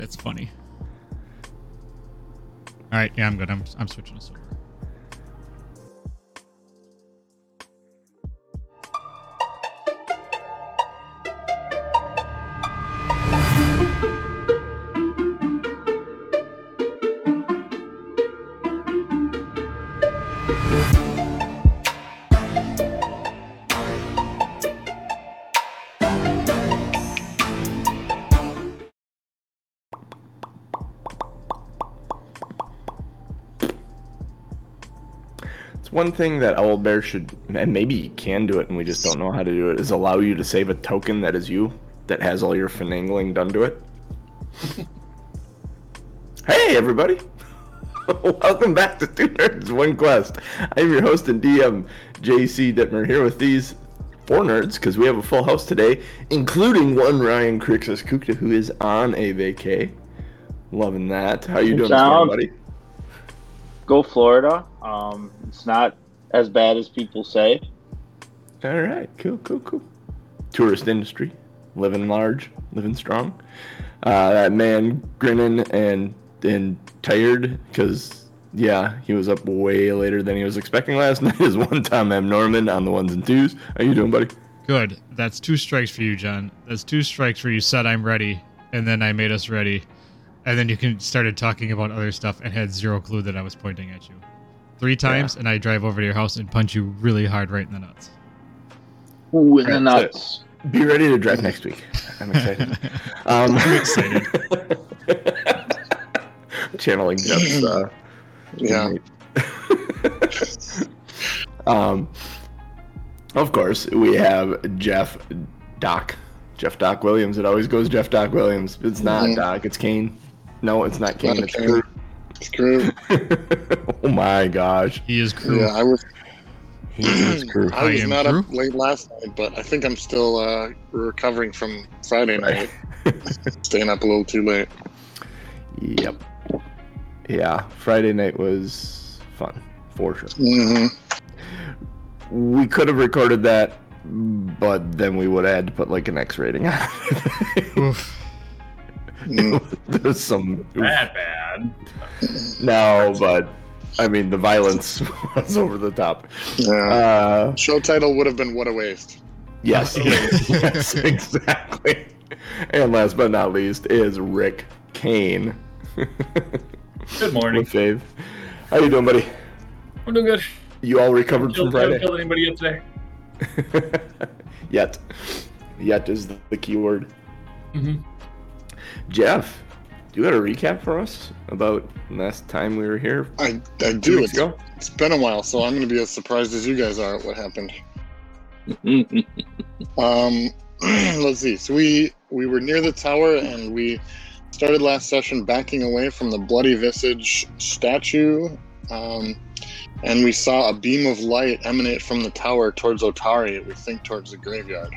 That's funny. All right, yeah, I'm good. I'm switching to silver. One thing that Owlbear should, and maybe he can do it and we just don't know how to do it, is allow you to save a token that is you, that has all your finagling done to it. Hey everybody! Welcome back to Two Nerds, One Quest. I'm your host and DM, JC Dittmer, here with these four nerds, because we have a full house today, including one Ryan Crixus Kukta, who is on a vacay. Loving that. How you doing this morning, buddy? Go Florida. It's not as bad as people say. All right, cool. Tourist industry, living large, living strong. That man grinning and tired because, yeah, he was up way later than he was expecting last night is one Tom M. Norman on the ones and twos. How you doing, buddy? Good. That's 2 strikes for you, John. That's 2 strikes where you said I'm ready, and then I made us ready. And then you started talking about other stuff and had zero clue that I was pointing at you. 3 times, and I drive over to your house and punch you really hard right in the nuts. Ooh, in the nuts. So be ready to drive next week. I'm excited. I'm excited. Channeling Jeff's. Yeah. Of course, we have Jeff Doc Williams. It always goes Jeff Doc Williams. It's not Doc. It's Kane. No, it's not Kane. It's Crew. It's Crew. Oh my gosh. He is Crew. Yeah, I was. He is Crew. I was not Crew? up late last night, but I think I'm still recovering from Friday night. Staying up a little too late. Yep. Yeah, Friday night was fun, for sure. Mm-hmm. We could have recorded that, but then we would have had to put like an X rating on it. Oof. There's some That bad. No, but I mean the violence was over the top. Yeah. Show title would have been "What a Waste." Yes, yes, exactly. And last but not least is Rick Kane. Good morning. Fave. How you doing, buddy? I'm doing good. You all recovered from Friday? Haven't killed anybody yet today. Yet is the key word. Mm-hmm. Jeff, do you got a recap for us about last time we were here? I do. It's been a while, so I'm going to be as surprised as you guys are at what happened. Let's see. So we were near the tower, and we started last session backing away from the Bloody Visage statue, and we saw a beam of light emanate from the tower towards Otari, we think towards the graveyard.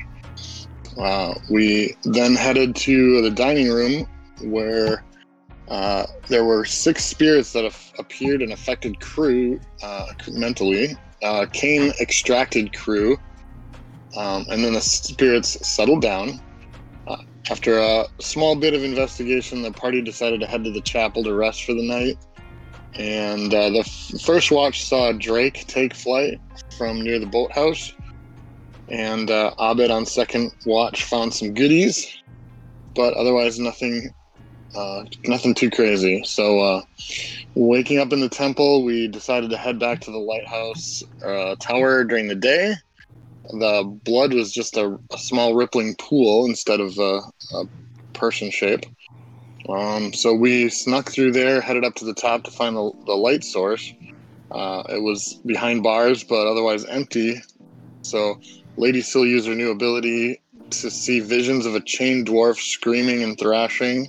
We then headed to the dining room where there were 6 spirits that have appeared and affected Crew mentally. Kane extracted Crew, and then the spirits settled down. After a small bit of investigation, the party decided to head to the chapel to rest for the night. And the first watch saw Drake take flight from near the boathouse. And Abed on second watch found some goodies, but otherwise nothing too crazy. So waking up in the temple, we decided to head back to the lighthouse tower during the day. The blood was just a small rippling pool instead of a person shape. So we snuck through there, headed up to the top to find the light source. It was behind bars, but otherwise empty. So Lady still used her new ability to see visions of a chained dwarf screaming and thrashing.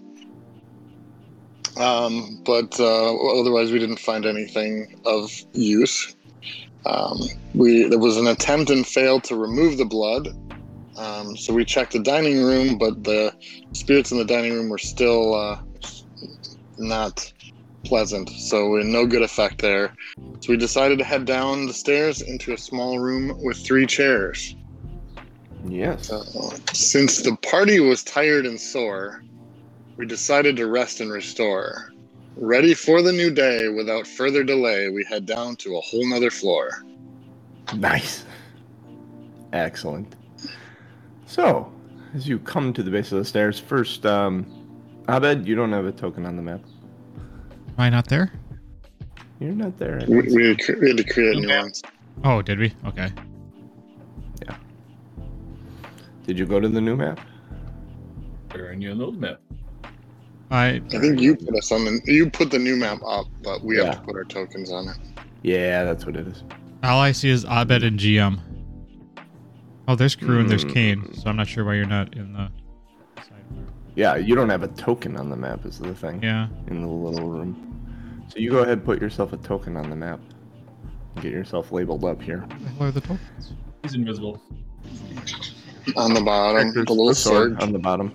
But otherwise we didn't find anything of use. There was an attempt and fail to remove the blood. So we checked the dining room, but the spirits in the dining room were still not pleasant. So no good effect there. So we decided to head down the stairs into a small room with 3 chairs. Yes. Since the party was tired and sore, we decided to rest and restore. Ready for the new day, without further delay, we head down to a whole nother floor. Nice. Excellent. So, as you come to the base of the stairs, first, Abed, you don't have a token on the map. Am I not there? You're not there. I We guess. had to create new Okay. ones. Oh, did we? Okay. Did you go to the new map? Where in your old map? I I think you put us on you put the new map up, but we Yeah. have to put our tokens on it. Yeah, that's what it is. all I see is Abed and GM. Oh, there's crew and there's Kane, so I'm not sure why you're not in the sidebar. Yeah, you don't have a token on the map is the thing. Yeah. In the little room. So you go ahead and put yourself a token on the map. Get yourself labeled up here. What the hell are the tokens? He's invisible. On the bottom, There's the little sword sword. on the bottom.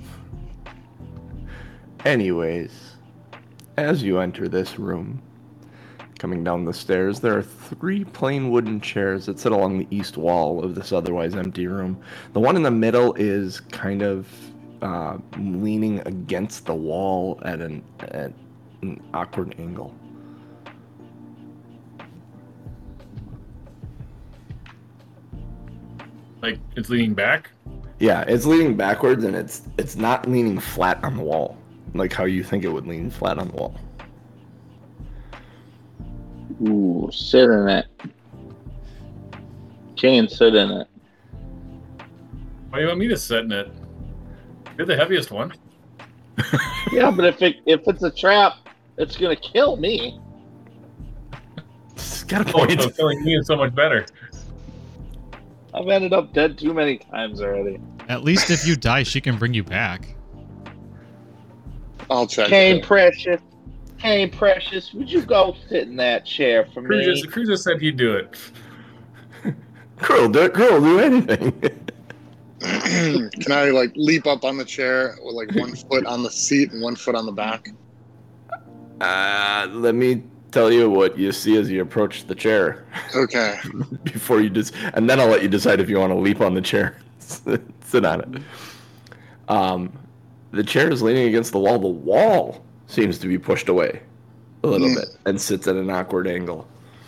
Anyways, as you enter this room, coming down the stairs, there are 3 plain wooden chairs that sit along the east wall of this otherwise empty room. The one in the middle is kind of leaning against the wall at an awkward angle. Like, it's leaning back? Yeah, it's leaning backwards and it's not leaning flat on the wall, like how you think it would lean flat on the wall. Ooh, sit in it. Kane, sit in it. Why do you want me to sit in it? You're the heaviest one. Yeah, but if it's a trap, it's gonna kill me. It's got a Oh, point. so killing me is so much better. I've ended up dead too many times already. At least if you die, she can bring you back. I'll check. Kane it. Precious. Kane Precious, would you go sit in that chair for me? Cruz just said he'd do it. Krill, do anything. Can I like leap up on the chair with like one foot on the seat and one foot on the back? Let me tell you what you see as you approach the chair Okay. before you and then I'll let you decide if you want to leap on the chair. Sit on it. The chair is leaning against the wall. The wall seems to be pushed away a little bit and sits at an awkward angle.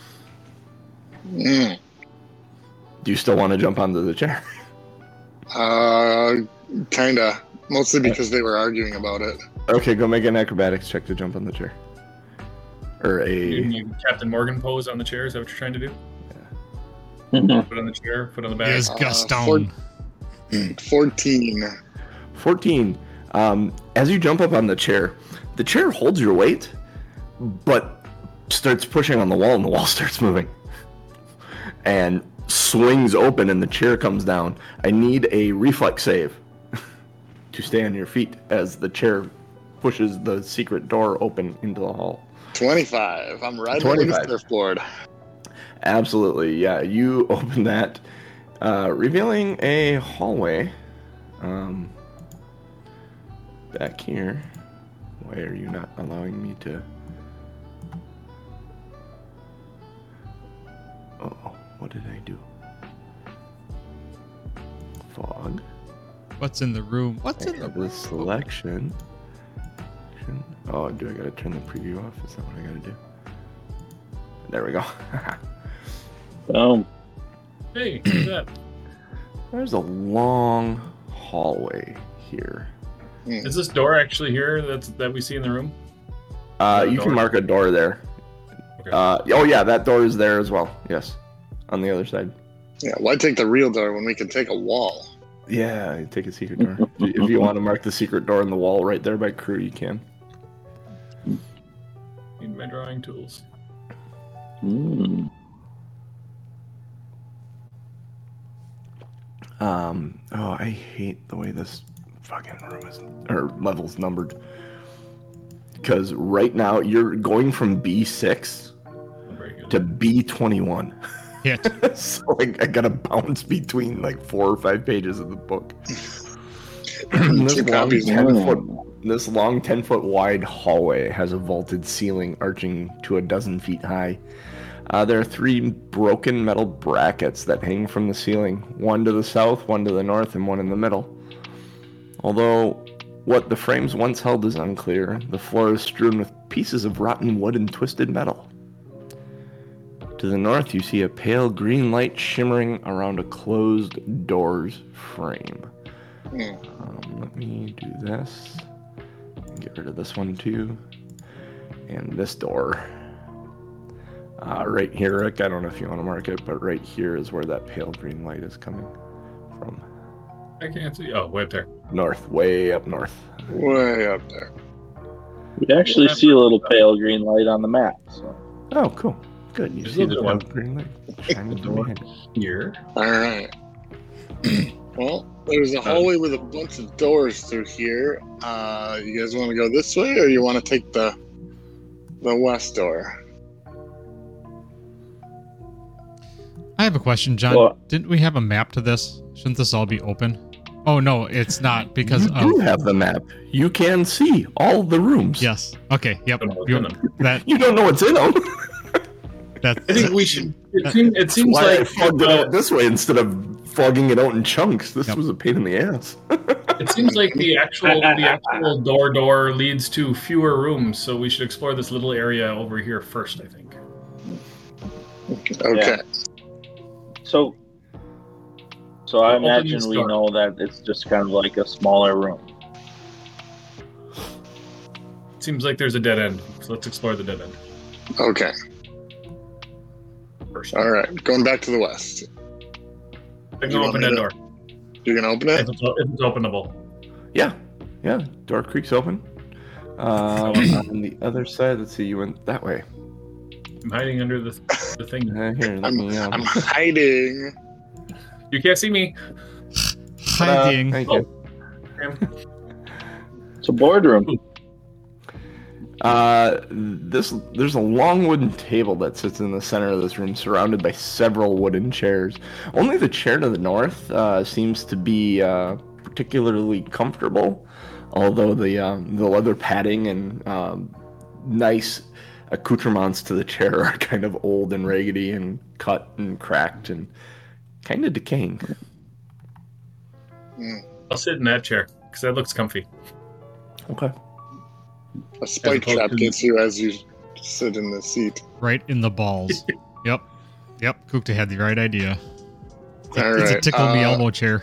Mm. Do you still want to jump onto the chair? Kinda. Mostly because they were arguing about it. Okay, go make an acrobatics check to jump on the chair. Or You a... need Captain Morgan pose on the chair. Is that what you're trying to do? Mhm. Put on the chair, put on the back. Is Uh, Gaston. 14. 14. As you jump up on the chair holds your weight, but starts pushing on the wall, and the wall starts moving. And swings open, and the chair comes down. I need a reflex save to stay on your feet as the chair pushes the secret door open into the hall. 25. I'm riding on the 25. surfboard. Absolutely, yeah. You open that, revealing a hallway. Back here. Why are you not allowing me to? Oh, what did I do? Fog. What's in the room? What's in the The room? selection. Oh, do I gotta turn the preview off? Is that what I gotta do? There we go. Boom. Hey, look at that. There's a long hallway here. Is this door actually here that we see in the room? You can mark a door there. Okay. Oh yeah, that door is there as well. Yes, on the other side. Yeah, why take the real door when we can take a wall? Yeah, take a secret door. If you want to mark the secret door in the wall right there by crew, you can. Need my drawing tools. Mm. Oh, I hate the way this fucking room is, or level's numbered. Because right now you're going from B6 Very good. to B21. Hit. So like, I gotta bounce between like 4 or 5 pages of the book. Two copies. 10-foot This long 10-foot wide hallway has a vaulted ceiling arching to 12 feet high. There are 3 broken metal brackets that hang from the ceiling, one to the south, one to the north, and one in the middle. Although what the frames once held is unclear. The floor is strewn with pieces of rotten wood and twisted metal. To the north, you see a pale green light shimmering around a closed door's frame. Let me do this. Get rid of this one too. And this door. Right here, Rick, I don't know if you want to mark it, but right here is where that pale green light is coming from. I can't see. Oh, way up there. North, way up north. Way up there. We actually see a little pale green light on the map. So. Oh, cool. Good. You There's see a the little pale green light shining through my head. Here. All right. Well, there's a hallway with a bunch of doors through here. You guys want to go this way, or you want to take the west door? I have a question, John. Well- Didn't we have a map to this? Shouldn't this all be open? Oh no, it's not because You do of. have the map. You can see all the rooms. Yes. Okay. Yep. Don't know what's in them. That You don't know what's in them. that. I think we should. It seems Why I like fogged it out this way instead of fogging it out in chunks. This Yep. was a pain in the ass. it seems like the actual door leads to fewer rooms, so we should explore this little area over here first. I think. Okay. So I Open imagine this we door. know that it's just kind of like a smaller room. Seems like there's a dead end, so let's explore the dead end Okay. first. All right. Going back to the west. I You can want open me that to- door You gonna open if it? it's openable. Yeah. Door creak's open. On the other side, let's see. You went that way. I'm hiding under the thing. Here, let me. I'm hiding. You can't see me. Hiding. Thank you. It's a boardroom. There's a long wooden table that sits in the center of this room, surrounded by several wooden chairs. Only the chair to the north seems to be particularly comfortable, although the leather padding and nice accoutrements to the chair are kind of old and raggedy and cut and cracked and kind of decaying. I'll sit in that chair because that looks comfy. Okay. A spike opposed trap to- gets you as you sit in the seat. Right in the balls. Yep. Kukta had the right idea. All It's a right. tickle me elbow chair.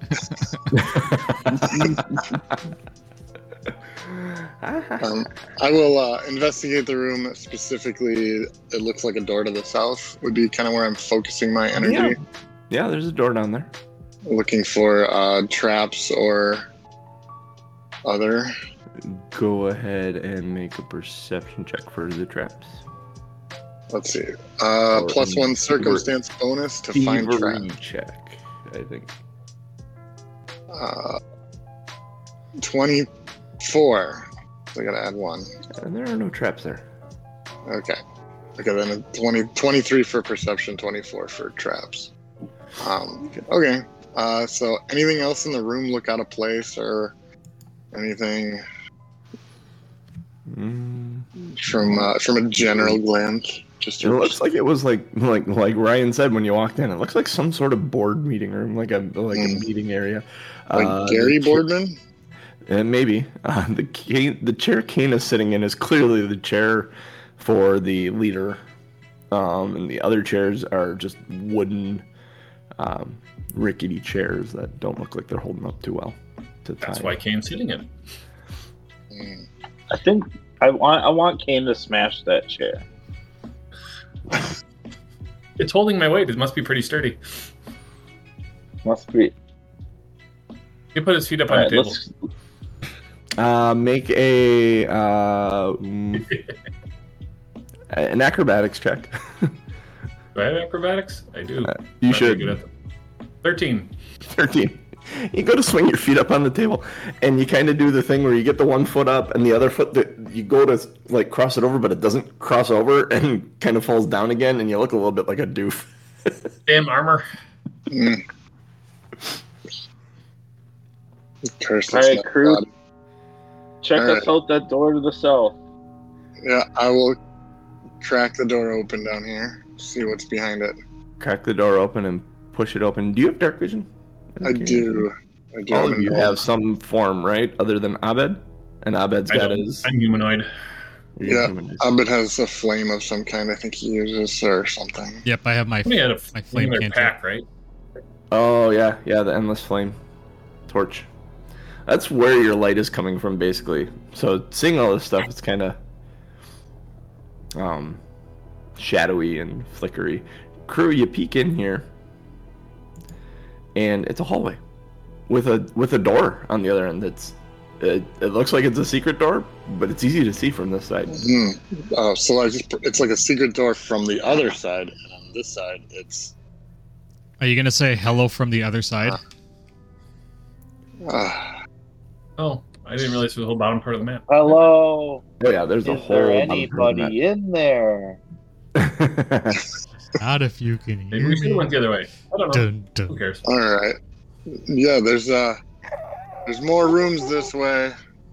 I will investigate the room specifically. It looks like a door to the south would be kind of where I'm focusing my energy. Yeah, there's a door down there. Looking for traps or other. Go ahead and make a perception check for the traps. Let's see. Or +1 circumstance bonus to find Thievery traps. check, I think. 24. So I gotta add 1. And there are no traps there. Okay. Okay, then a 23 for perception, 24 for traps. Okay. So anything else in the room look out of place or anything from a general glance? Just It looks like it was like Ryan said when you walked in. It looks like some sort of board meeting room, like a meeting area. like Gary Boardman? Maybe the chair Kane is sitting in is clearly the chair for the leader, and the other chairs are just wooden, rickety chairs that don't look like they're holding up too well. That's why Kane's sitting in it. I think I want Kane to smash that chair. It's holding my weight. It must be pretty sturdy. Must be. He put his feet up All on right, the table. let's. Make an acrobatics check. Do I have acrobatics? I do. You Not very should. good at them. 13. 13. You go to swing your feet up on the table, and you kind of do the thing where you get the one foot up, and the other foot that you go to like cross it over, but it doesn't cross over, and kind of falls down again, and you look a little bit like a doof. Damn armor. Curse All this right, nut crew. body. Check All us out that door to the south. Yeah, I will crack the door open down here. See what's behind it. Crack the door open and push it open. Do you have dark vision? I do. Or do All I'm of you involved? have some form, right? Other than Abed? And Abed's got his... I'm humanoid. Yeah, Abed has a flame of some kind. I think he uses or something. Yep, I have my We had a my flame similar cantrip. pack, right? Oh, yeah. Yeah, the Endless Flame torch. That's where your light is coming from, basically. So seeing all this stuff, it's kind of shadowy and flickery. Crew, you peek in here, and it's a hallway with a door on the other end. It looks like it's a secret door, but it's easy to see from this side. So it's like a secret door from the other side, and on this side, it's. Are you gonna say hello from the other side? Oh, I didn't realize it was the whole bottom part of the map. Hello. Oh yeah, there's a Is whole. there anybody in there? Not if you can Maybe hear we should have me. went the other way. I don't know. Dun, dun. Who cares? All right. Yeah, there's more rooms this way.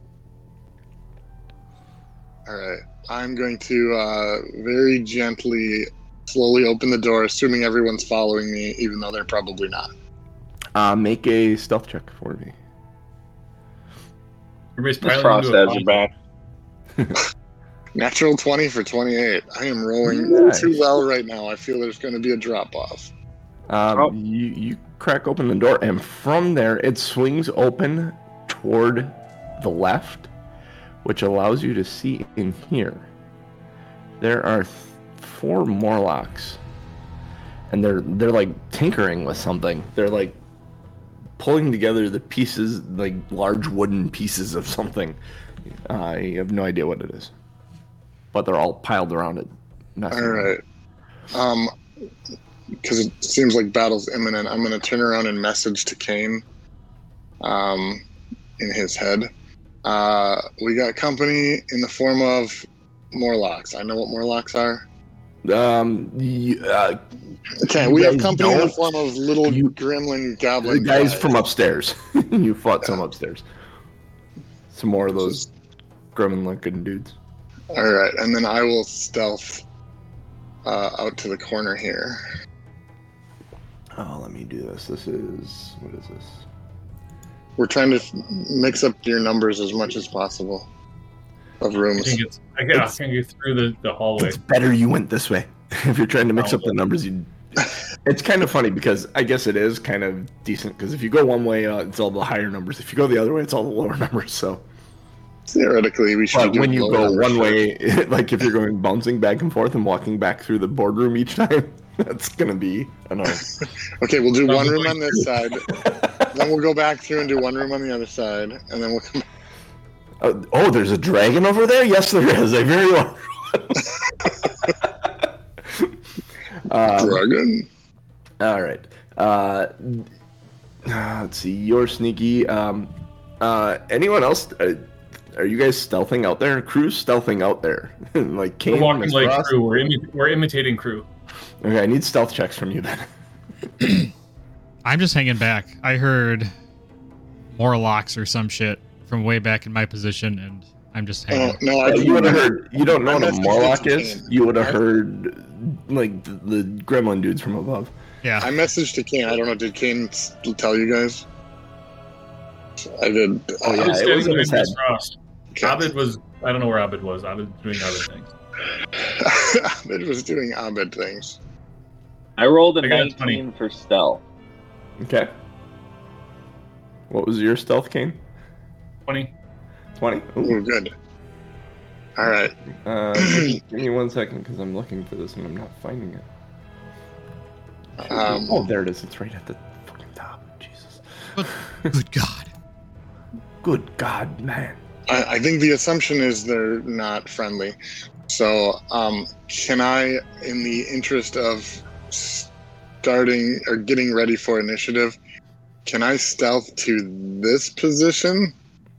All right. I'm going to very gently, slowly open the door, assuming everyone's following me, even though they're probably not. Make a stealth check for me. Everybody's The piling frost into a has your pile. back. Natural 20 for 28. I am rolling Nice. too well right now. I feel there's going to be a drop off. You crack open the door, and from there it swings open toward the left, which allows you to see in here. There are 4 Morlocks, and they're like tinkering with something. They're like pulling together the pieces, like large wooden pieces of something. I have no idea what it is, but they're all piled around it. All right. Because it seems like battle's imminent, I'm going to turn around and message to Kane in his head. We got company in the form of Morlocks. I know what Morlocks are. Okay, we have company in the form of little gremlin The goblin guys from upstairs. You fought some upstairs. Some more of those gremlin-looking dudes. All right, and then I will stealth out to the corner here. Oh, let me do this. What is this? We're trying to mix up your numbers as much as possible of rooms. I can get through the hallway. It's better you went this way. If you're trying to mix up the numbers, it's kind of funny because I guess it is kind of decent because if you go one way, it's all the higher numbers. If you go the other way, it's all the lower numbers. So theoretically, we should. But do when you go one way, first. like if you're going bouncing back and forth and walking back through the boardroom each time, that's gonna be annoying. Okay, we'll do one room on this side, then we'll go back through and do one room on the other side, and then we'll come. Oh, there's a dragon over there? Yes, there is. A very large one. Dragon. All right. Let's see. You're sneaky. Anyone else? Are you guys stealthing out there? Crew's stealthing out there. Like Kane, We're walking Miss like Frost? crew. We're imitating crew. Okay, I need stealth checks from you then. I'm just hanging back. I heard Morlocks or some shit from way back in my position, and I'm just hanging. No, I You would have heard. You don't know I what a messaged Morlock to is. Kane. You would have heard like the gremlin dudes from above. Yeah. I messaged to Kane. I don't know. Did Kane tell you guys? I did. Oh, yeah. I was it was standing in his behind Miss head. Frost. Okay. Abed was. I don't know where Abed was. Abed doing other things. Abed was doing Abed things. I rolled a I got a 19 for stealth. Okay. What was your stealth, Kane? 20. 20. Oh, good. All right. Give me 1 second because I'm looking for this and I'm not finding it. Um, Oh, there it is. It's right at the fucking top. Jesus. Good God. Good God, man. I think the assumption is they're not friendly. So, can I, in the interest of starting or getting ready for initiative, can I stealth to this position?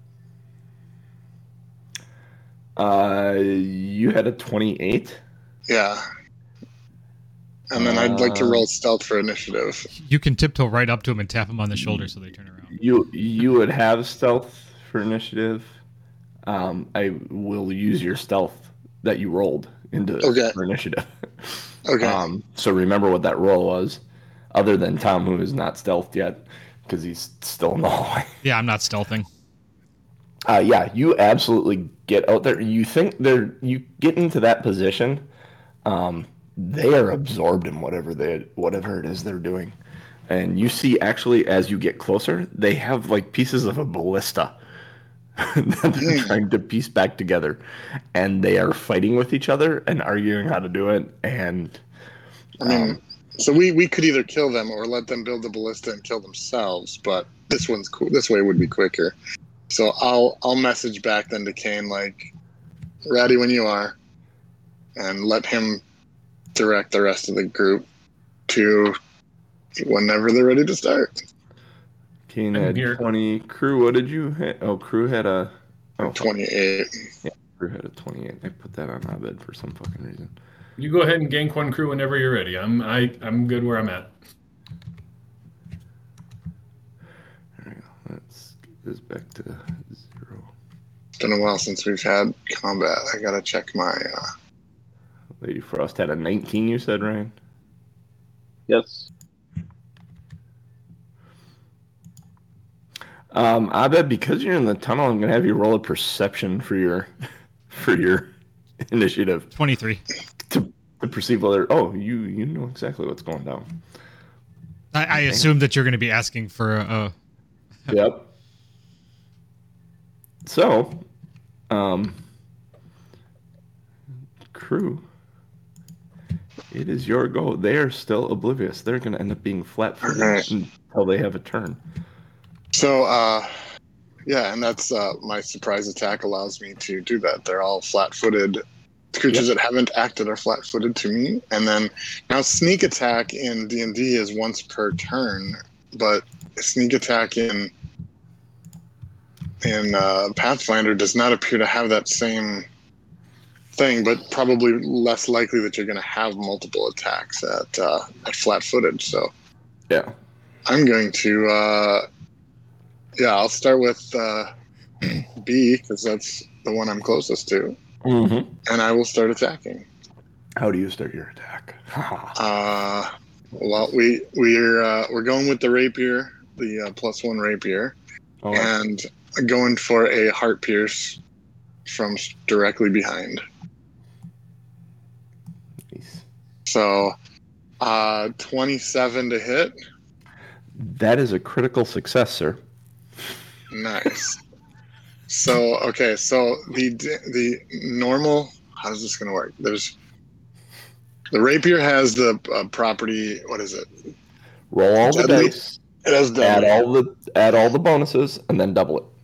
You had a 28. Yeah. And then I'd like to roll stealth for initiative. You can tiptoe right up to him and tap him on the shoulder so they turn around. You would have stealth for initiative. I will use your stealth that you rolled into for initiative. Okay. So remember what that roll was, other than Tom, who is not stealthed yet. because he's still in the hallway. Yeah, I'm not stealthing. Yeah, you absolutely get out there. You think you get into that position. They are absorbed in whatever it is they're doing, and you see actually as you get closer, they have like pieces of a ballista that they're trying to piece back together, and they are fighting with each other and arguing how to do it. And I mean, so we could either kill them or let them build the ballista and kill themselves, but this one's cool. This way would be quicker. So I'll message back then to Kane like, ready when you are, and let him direct the rest of the group to whenever they're ready to start. Kane had 20. Crew, what did you hit? Oh, Crew had a 28. Yeah, Crew had a 28. I put that on Abed for some fucking reason. You go ahead and gank one, Crew, whenever you're ready. I'm good where I'm at. There we go. Let's get this back to 0. It's been a while since we've had combat. I gotta check my. Lady Frost had a 19. You said, Ryan? Yes. Abed, because you're in the tunnel, I'm gonna have you roll a perception for your initiative 23. to perceive whether. Oh, you know exactly what's going down. I assume that you're going to be asking for a. Yep. So, Crew, it is your go. They are still oblivious. They're going to end up being flat-footed until they have a turn. So, yeah, and that's my surprise attack allows me to do that. They're all flat-footed. Creatures that haven't acted are flat-footed to me. And then now sneak attack in D&D is once per turn, but sneak attack in Pathfinder does not appear to have that same thing, but probably less likely that you're going to have multiple attacks at flat-footed. So, yeah, I'm going to. I'll start with B because that's the one I'm closest to, and I will start attacking. How do you start your attack? Well, we're going with the rapier, the +1 rapier, and going for a heart pierce from directly behind. Nice. So, 27 to hit. That is a critical success, sir. Nice. So the normal. How's this going to work? There's the rapier has the property. What is it? Roll all the Deadly. dice. It has deadly. Add all the bonuses, and then double it.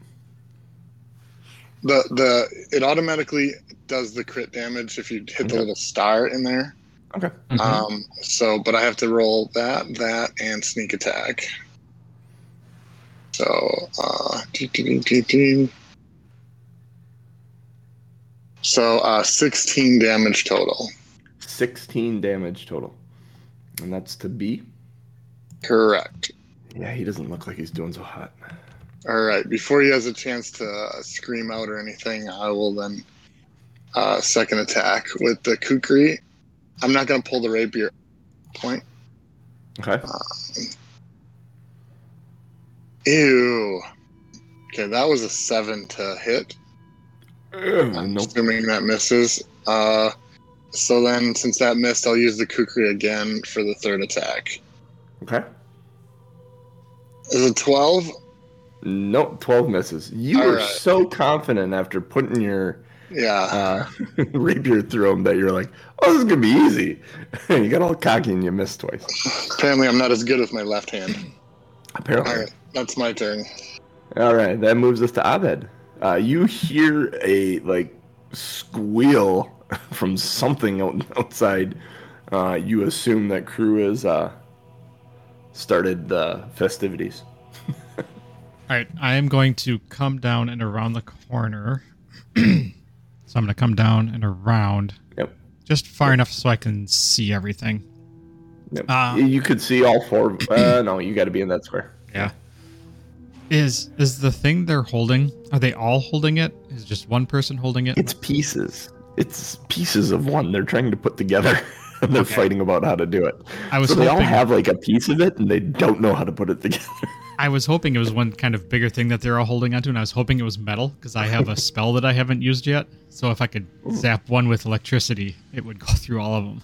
It automatically does the crit damage if you hit the little star in there. Okay. But I have to roll that, and sneak attack. So, 16 damage total. 16 damage total. And that's to B? Correct. Yeah, he doesn't look like he's doing so hot. All right. Before he has a chance to scream out or anything, I will then second attack with the kukri. I'm not going to pull the rapier point. Okay. Ew. Okay, that was a 7 to hit. I'm assuming that misses. So then, since that missed, I'll use the kukri again for the third attack. Okay. Is it 12? No, 12 misses. You were so confident after putting your rapier through him that you're like, oh, this is going to be easy. You got all cocky and you missed twice. Apparently, I'm not as good with my left hand. Apparently. All right, that's my turn. All right, that moves us to Abed. You hear a squeal from something outside. You assume that Crew has started the festivities. All right, I am going to come down and around the corner. So I'm going to come down and around. Yep. Just far enough so I can see everything. Yep. You could see all four. No, you got to be in that square. Yeah. Is the thing they're holding? Are they all holding it? Is just one person holding it? It's pieces. It's pieces of one. They're trying to put together. and they're Okay. fighting about how to do it. I was So they all hoping- have like a piece of it, and they don't know how to put it together. I was hoping it was one kind of bigger thing that they're all holding onto, and I was hoping it was metal because I have a spell that I haven't used yet. So if I could zap one with electricity, it would go through all of them.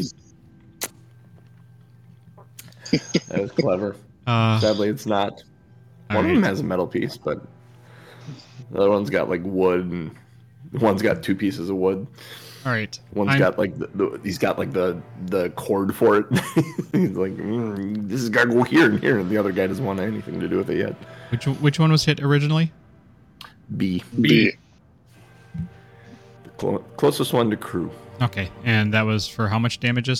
That was clever. uh, Sadly, it's not. all One of them right. has a metal piece, but the other one's got like wood, and one's got 2 pieces of wood. All right. One's I'm- got like he's got like the cord for it. He's like, this has got to go here and here, and the other guy doesn't want anything to do with it yet. Which one was hit originally? B, B. the closest one to crew. Okay, and that was for how much damages?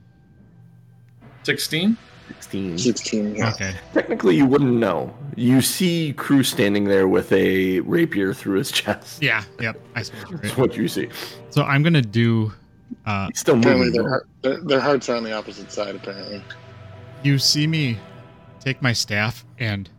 16. 16. 16. Yeah. Okay. Technically, you wouldn't know. You see crew standing there with a rapier through his chest. Yeah. Yep. I suppose you're That's right. what you see. So I'm gonna do. He's still Apparently, moving. their hearts are on the opposite side. Apparently. You see me take my staff and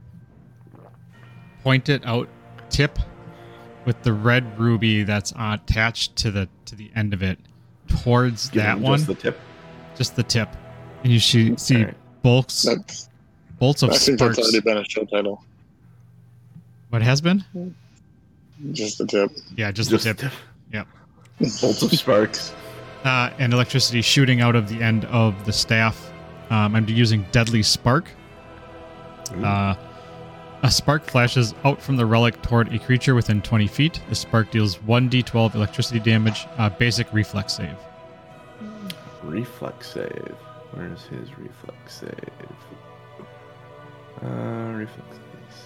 point it out tip with the red ruby that's attached to the end of it towards Give that him one, just the tip. just the tip, and you see Alright. bolts That's. bolts of I think sparks. that's already been a show title. What has been? Just the tip. Yeah, just Just the tip. Yep. Bolts of sparks. And electricity shooting out of the end of the staff. I'm using Deadly Spark. A spark flashes out from the relic toward a creature within 20 feet. The spark deals 1d12 electricity damage. Basic reflex save. Reflex save. Where's his reflex save? Reflex save.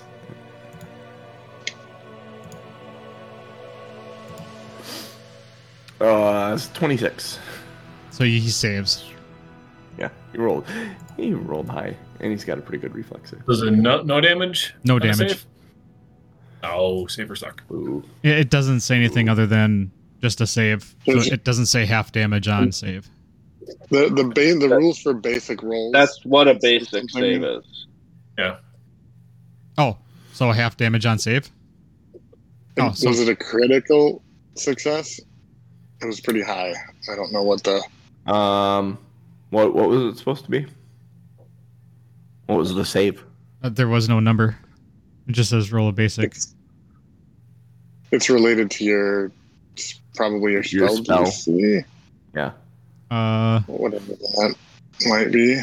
It's 26. So he saves. Yeah, he rolled. He rolled high, and he's got a pretty good reflex save. Was it no damage? No on a damage. save? Oh, save or suck. Ooh. It doesn't say anything other than just a save. So There's- it doesn't say half damage on save. The rules for basic rolls. That's what a basic save is. Yeah. Oh, so half damage on save? Oh, so Was it a critical success? It was pretty high. I don't know what the. What was it supposed to be? What was the save? there was no number. It just says roll a basic. It's related to your probably your Your spell, spell. DC, Yeah. whatever that might be.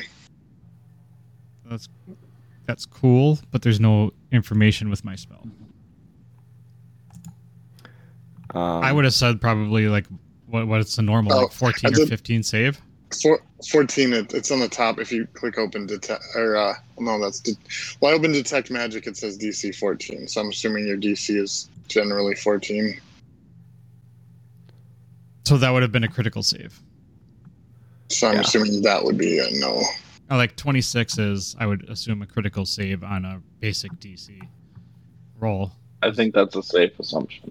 That's cool, but there's no information with my spell. I would have said probably like what's the normal, Oh, like 14 I or did- 15 save. 14. It's on the top. If you click open detect, or no, that's well, I open detect magic. It says DC 14. So I'm assuming your DC is generally 14. So that would have been a critical save. So I'm Yeah. assuming that would be a no. Like 26 is, I would assume, a critical save on a basic DC roll. I think that's a safe assumption.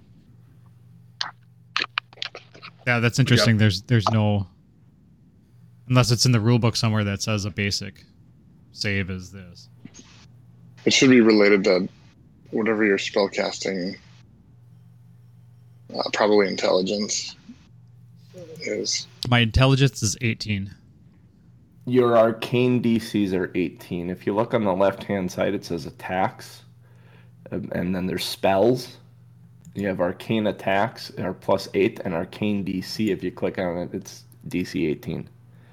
Yeah, that's interesting. There's no, unless it's in the rule book somewhere that says a basic save is this. It should be related to whatever your spell casting, probably intelligence is. My intelligence is 18. Your arcane DCs are 18. If you look on the left-hand side, it says attacks, and then there's spells. You have arcane attacks are +8, and arcane DC. If you click on it, it's DC 18.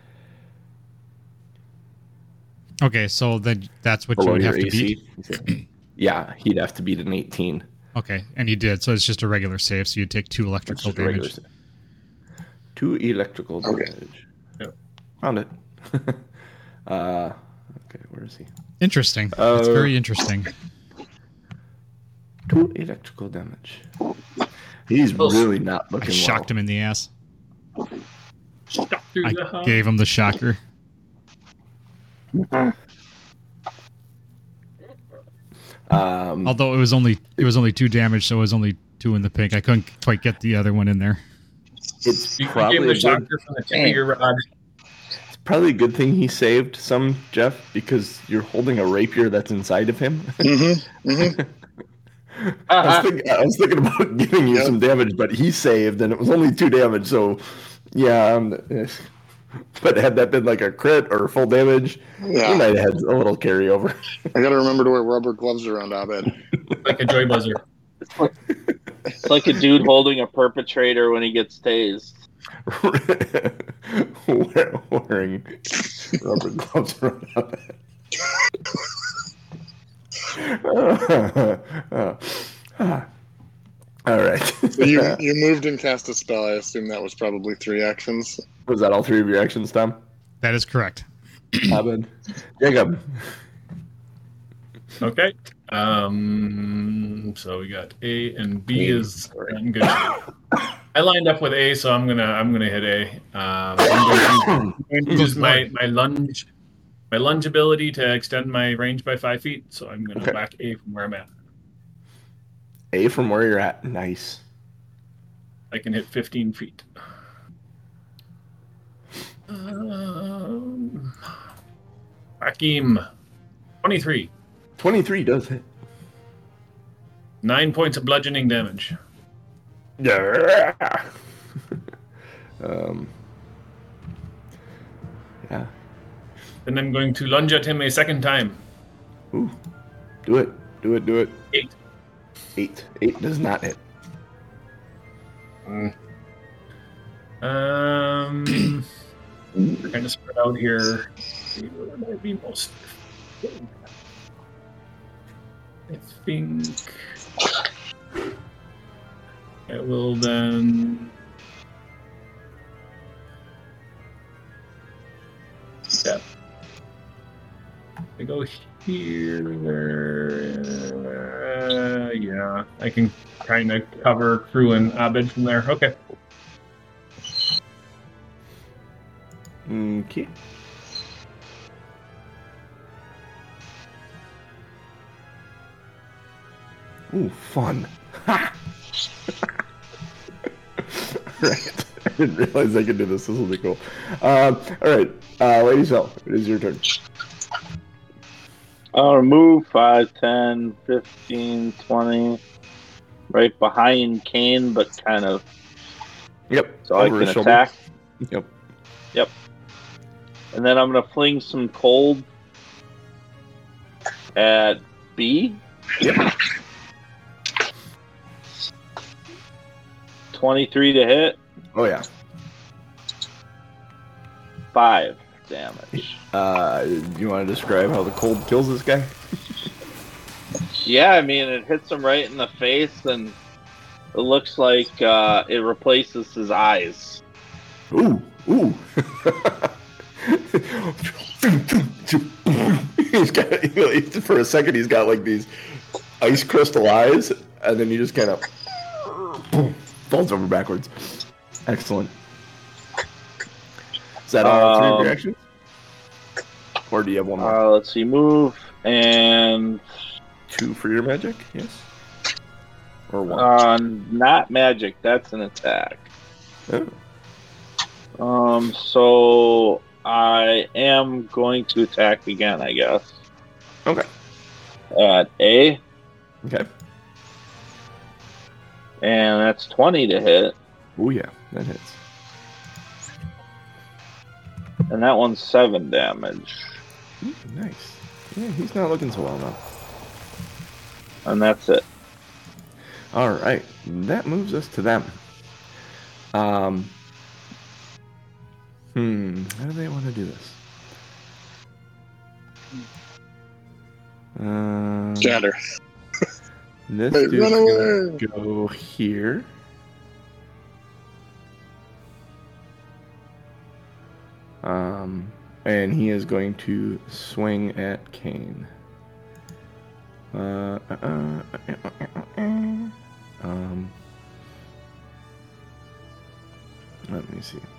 Okay, so then that's what you Below would your have to AC. beat. Yeah, he'd have to beat an 18. Okay, and you did. So it's just a regular save. So you take 2 That's electrical just a regular damage. save. 2 electrical Okay. damage. Yep. Found it. Okay, where is he? Interesting. That's Uh, very interesting. 2 electrical damage. He's Oh, really not I looking shocked him in the ass. Stuck through I the heart. gave him the shocker. well. Although it was only 2 damage, so it was only 2 in the pink. I couldn't quite get the other one in there. It's You gave probably the a good, shocker from the tip of your rod. it's probably a good thing he saved some, Jeff, because you're holding a rapier that's inside of him. Mm-hmm. Mm-hmm. I was thinking about giving you Yep. some damage, but he saved, and it was only 2 damage. So, yeah, But had that been like a crit or full damage, Yeah. you might have had a little carryover. I got to remember to wear rubber gloves around Abed. Like a joy buzzer. It's like a dude holding a perpetrator when he gets tased. Wearing rubber gloves around All right. So you moved and cast a spell. I assume that was probably 3 actions. Was that all 3 of your actions, Tom? That is correct. Abed. Jacob. Okay. So we got A and B is in good shape. I lined up with A, so I'm gonna hit A. I'm going to use my lunge ability to extend my range by 5 feet. So I'm gonna whack A from where I'm at. A from where you're at. Nice. I can hit 15 feet. Hakim, 23. 23 does hit. 9 points of bludgeoning damage. Yeah. Yeah. And I'm going to lunge at him a second time. Ooh. Do it. 8. 8 does not hit. We're kind of spread out here. Where might be most? I think I will then. Yeah. I go here. Yeah, I can kind of cover Crew and Abed from there. Okay. Okay. Ooh, fun. Ha! Right. I didn't realize I could do this. This will be cool. All right. Lady Cell, it is your turn. I'll move 5, 10, 15, 20. Right behind Kane, but kind of. Yep. So I can his shoulder. attack. Yep. And then I'm going to fling some cold at B. Yep. 23 to hit. Oh, yeah. 5 damage. Do you want to describe how the cold kills this guy? Yeah, I mean, it hits him right in the face, and it looks like it replaces his eyes. Ooh. He's got, for a second, he's got like these ice crystal eyes, and then you just kind of falls over backwards. Excellent. Is that all 3 of your actions? Or do you have one more? Let's see, move and 2 for your magic, yes? Or 1? not magic. That's an attack. Oh. So I am going to attack again, I guess. Okay. At A, Okay. and that's 20 to hit, Oh, yeah, that hits. and that one's 7 damage, Ooh, nice. Yeah, he's not looking so well now. and that's it. All right, that moves us to them. How do they want to do this? Scatter. This Hey, dude's run gonna away. go here. And he is going to swing at Kane. Let me see.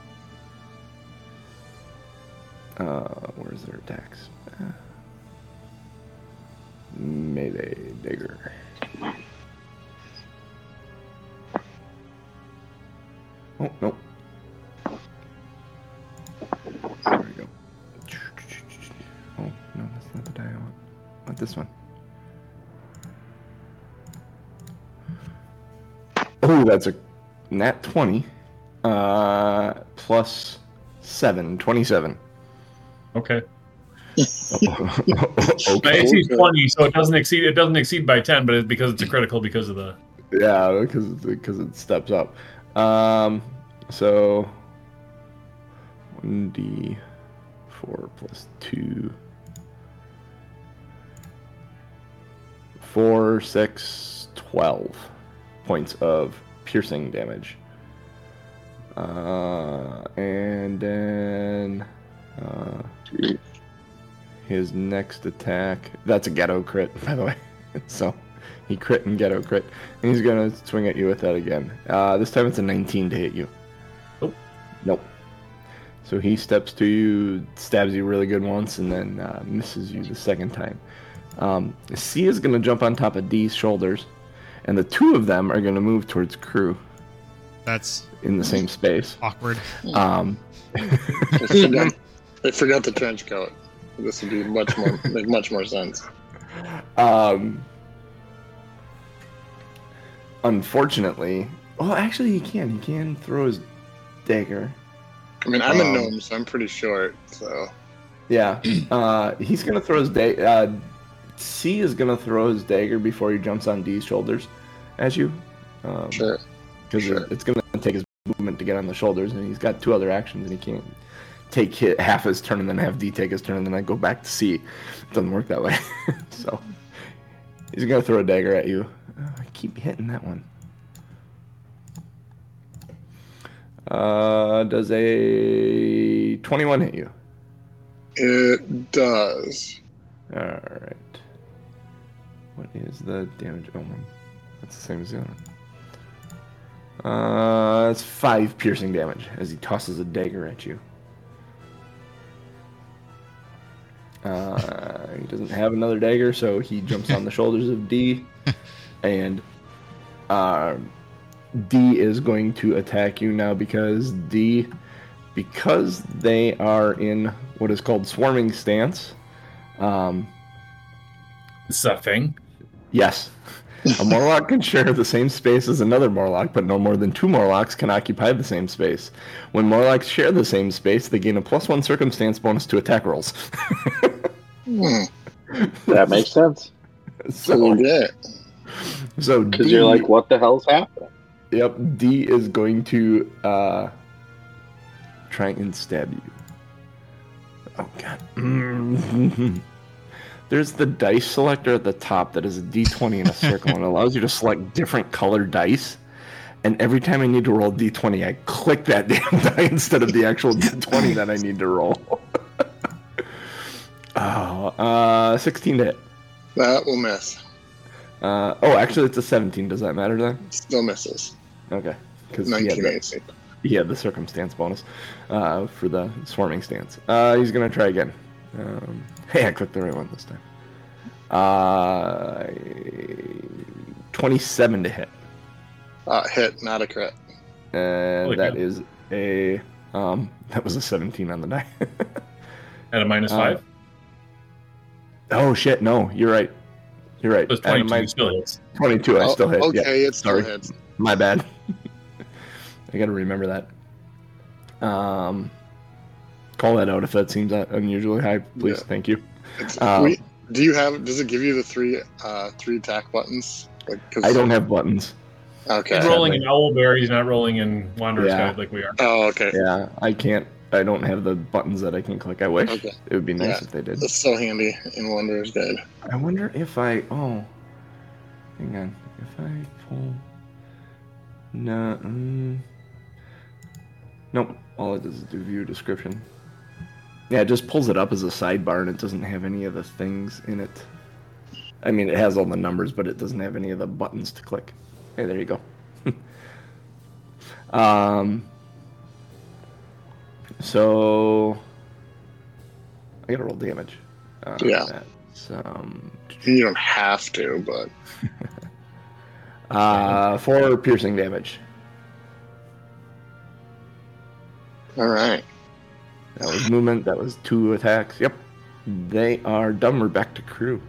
Where's their attacks? Melee Digger. Oh, no. There we go. Oh, no, that's not the die I want. I want this one. Oh, that's a nat 20. Plus 7, 27. Okay. Okay. My AC is 20, so it doesn't exceed. It doesn't exceed by 10, but it's because it's a critical because of the. Yeah, because it steps up. So 1d4 plus 2, 4, 6, 12 points of piercing damage. And then his next attack. That's a ghetto crit, by the way. So he crit and ghetto crit. And he's going to swing at you with that again. This time it's a 19 to hit you. Nope. Nope. So he steps to you, stabs you really good once, and then misses you the second time. C is going to jump on top of D's shoulders, and the two of them are going to move towards Crew That's in the same space. awkward. They forgot the trench coat. This would be make much more sense. Unfortunately, well, actually, he can throw his dagger. I mean, I'm a gnome, so I'm pretty short. So Yeah, he's gonna throw his dagger. C is gonna throw his dagger before he jumps on D's shoulders at you. Sure. Because it's gonna take his movement to get on the shoulders, and he's got two other actions, and he can't take half his turn and then have D take his turn and then I go back to C. It doesn't work that way. So he's gonna throw a dagger at you. I keep hitting that one. Does a 21 hit you? It does. All right. What is the damage? Oh, man. That's the same as the other one. It's 5 piercing damage as he tosses a dagger at you. He doesn't have another dagger, so he jumps on the shoulders of D, and D is going to attack you now because they are in what is called swarming stance. It's a thing. Yes. A Morlock can share the same space as another Morlock, but no more than 2 Morlocks can occupy the same space. When Morlocks share the same space, they gain a +1 circumstance bonus to attack rolls. That makes sense. So Because D, you're like, what the hell's happening? Yep, D is going to try and stab you. Oh, God. There's the dice selector at the top that is a D20 in a circle and allows you to select different colored dice. And every time I need to roll D20, I click that damn die instead of the actual D20 that I need to roll. 16 to hit. That will miss. Actually, it's a 17. Does that matter then? Still misses. Okay. Because 19 AC. he had the circumstance bonus for the swarming stance. He's going to try again. Hey, I clicked the right one this time. 27 to hit. Hit, not a crit. And that is a... that was a 17 on the die. At a -5? Oh, shit, no, you're right. You're right. It was 22, still hits. 22, I still hit. Okay, yeah. it still hits. My bad. I gotta remember that. Call that out if that seems unusually high, please. Yeah. Thank you. Does it give you the three attack buttons? I don't have buttons. Okay. He's rolling in Owlbear, he's not rolling in Wanderer's Guide like we are. Oh, okay. Yeah, I don't have the buttons that I can click. I wish. Okay. It would be nice if they did. That's so handy in Wanderer's Guide. I wonder if hang on. If I pull... No, nope. All it does is do view description. Yeah, it just pulls it up as a sidebar, and it doesn't have any of the things in it. I mean, it has all the numbers, but it doesn't have any of the buttons to click. Hey, there you go. So I gotta roll damage. Yeah. You don't have to, but 4 piercing damage. All right. That was movement. That was 2 attacks. Yep. They are done. We're back to Crew.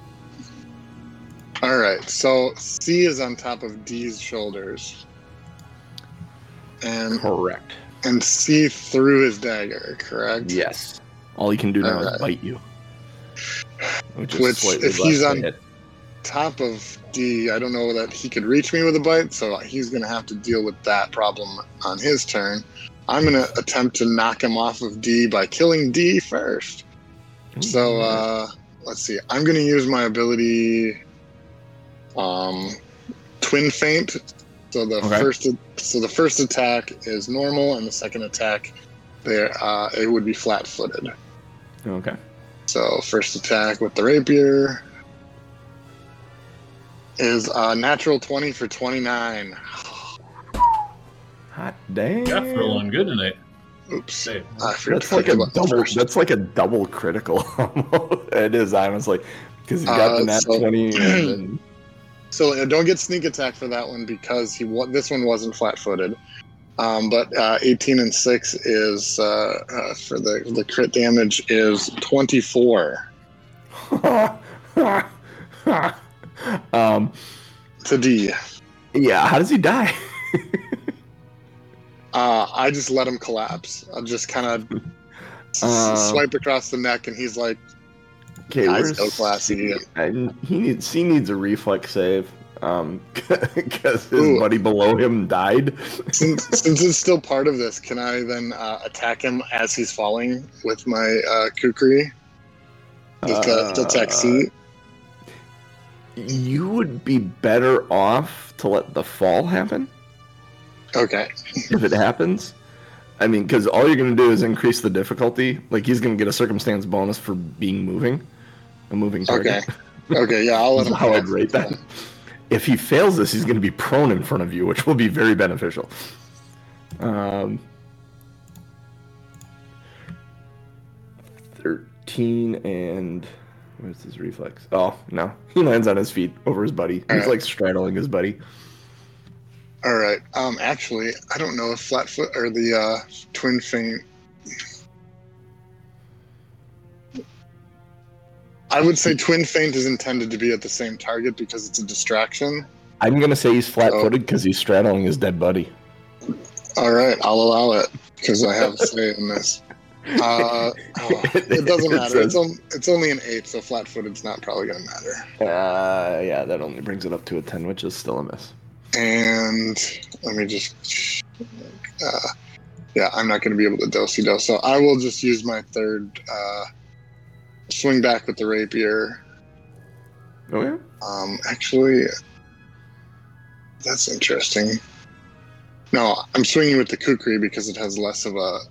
All right. So C is on top of D's shoulders. And correct. and see through his dagger, correct? Yes. All he can do now is Alright. bite you. Which If less he's to on hit. top of D, I don't know that he could reach me with a bite, so he's going to have to deal with that problem on his turn. I'm going to attempt to knock him off of D by killing D first. So, let's see. I'm going to use my ability Twin Feint. So the first attack is normal, and the second attack it would be flat-footed. Okay. So first attack with the rapier is a natural 20 for 29. Hot damn. Jeff rolling good tonight. Oops. Say, I forgot That's to like click a the button double. first. That's like a double critical. It is honestly because you got the nat so- 20. And then, So don't get sneak attack for that one because this one wasn't flat-footed. But 18 and 6 is for the crit damage is 24 to D. Yeah. How does he die? I just let him collapse. I'll just kind of swipe across the neck, and he's like, Okay, Guy's so classy. He needs a reflex save. Because his Ooh. buddy below him died. since it's still part of this, can I then attack him as he's falling with my kukri? To attack C? You would be better off to let the fall happen Okay. if it happens. I mean, because all you're going to do is increase the difficulty. Like, he's going to get a circumstance bonus for being a moving target. Okay, yeah, I'll let him That's how I'd fall. rate that. If he fails this, he's going to be prone in front of you, which will be very beneficial. 13 and... Where's his reflex? Oh, no. He lands on his feet over his buddy. He's Alright. like straddling his buddy. All right. Actually, I don't know if Flatfoot or the Twin Feint. I would say Twin Feint is intended to be at the same target because it's a distraction. I'm going to say he's flat-footed because he's straddling his dead buddy. All right, I'll allow it because I have a say in this. It doesn't matter. It's only an 8, so flat-footed's not probably going to matter. Yeah, that only brings it up to a 10, which is still a miss. And let me just... yeah, I'm not going to be able to do-si-do, so I will just use my third swing back with the rapier. Oh, yeah? Actually, that's interesting. No, I'm swinging with the kukri because it has less of a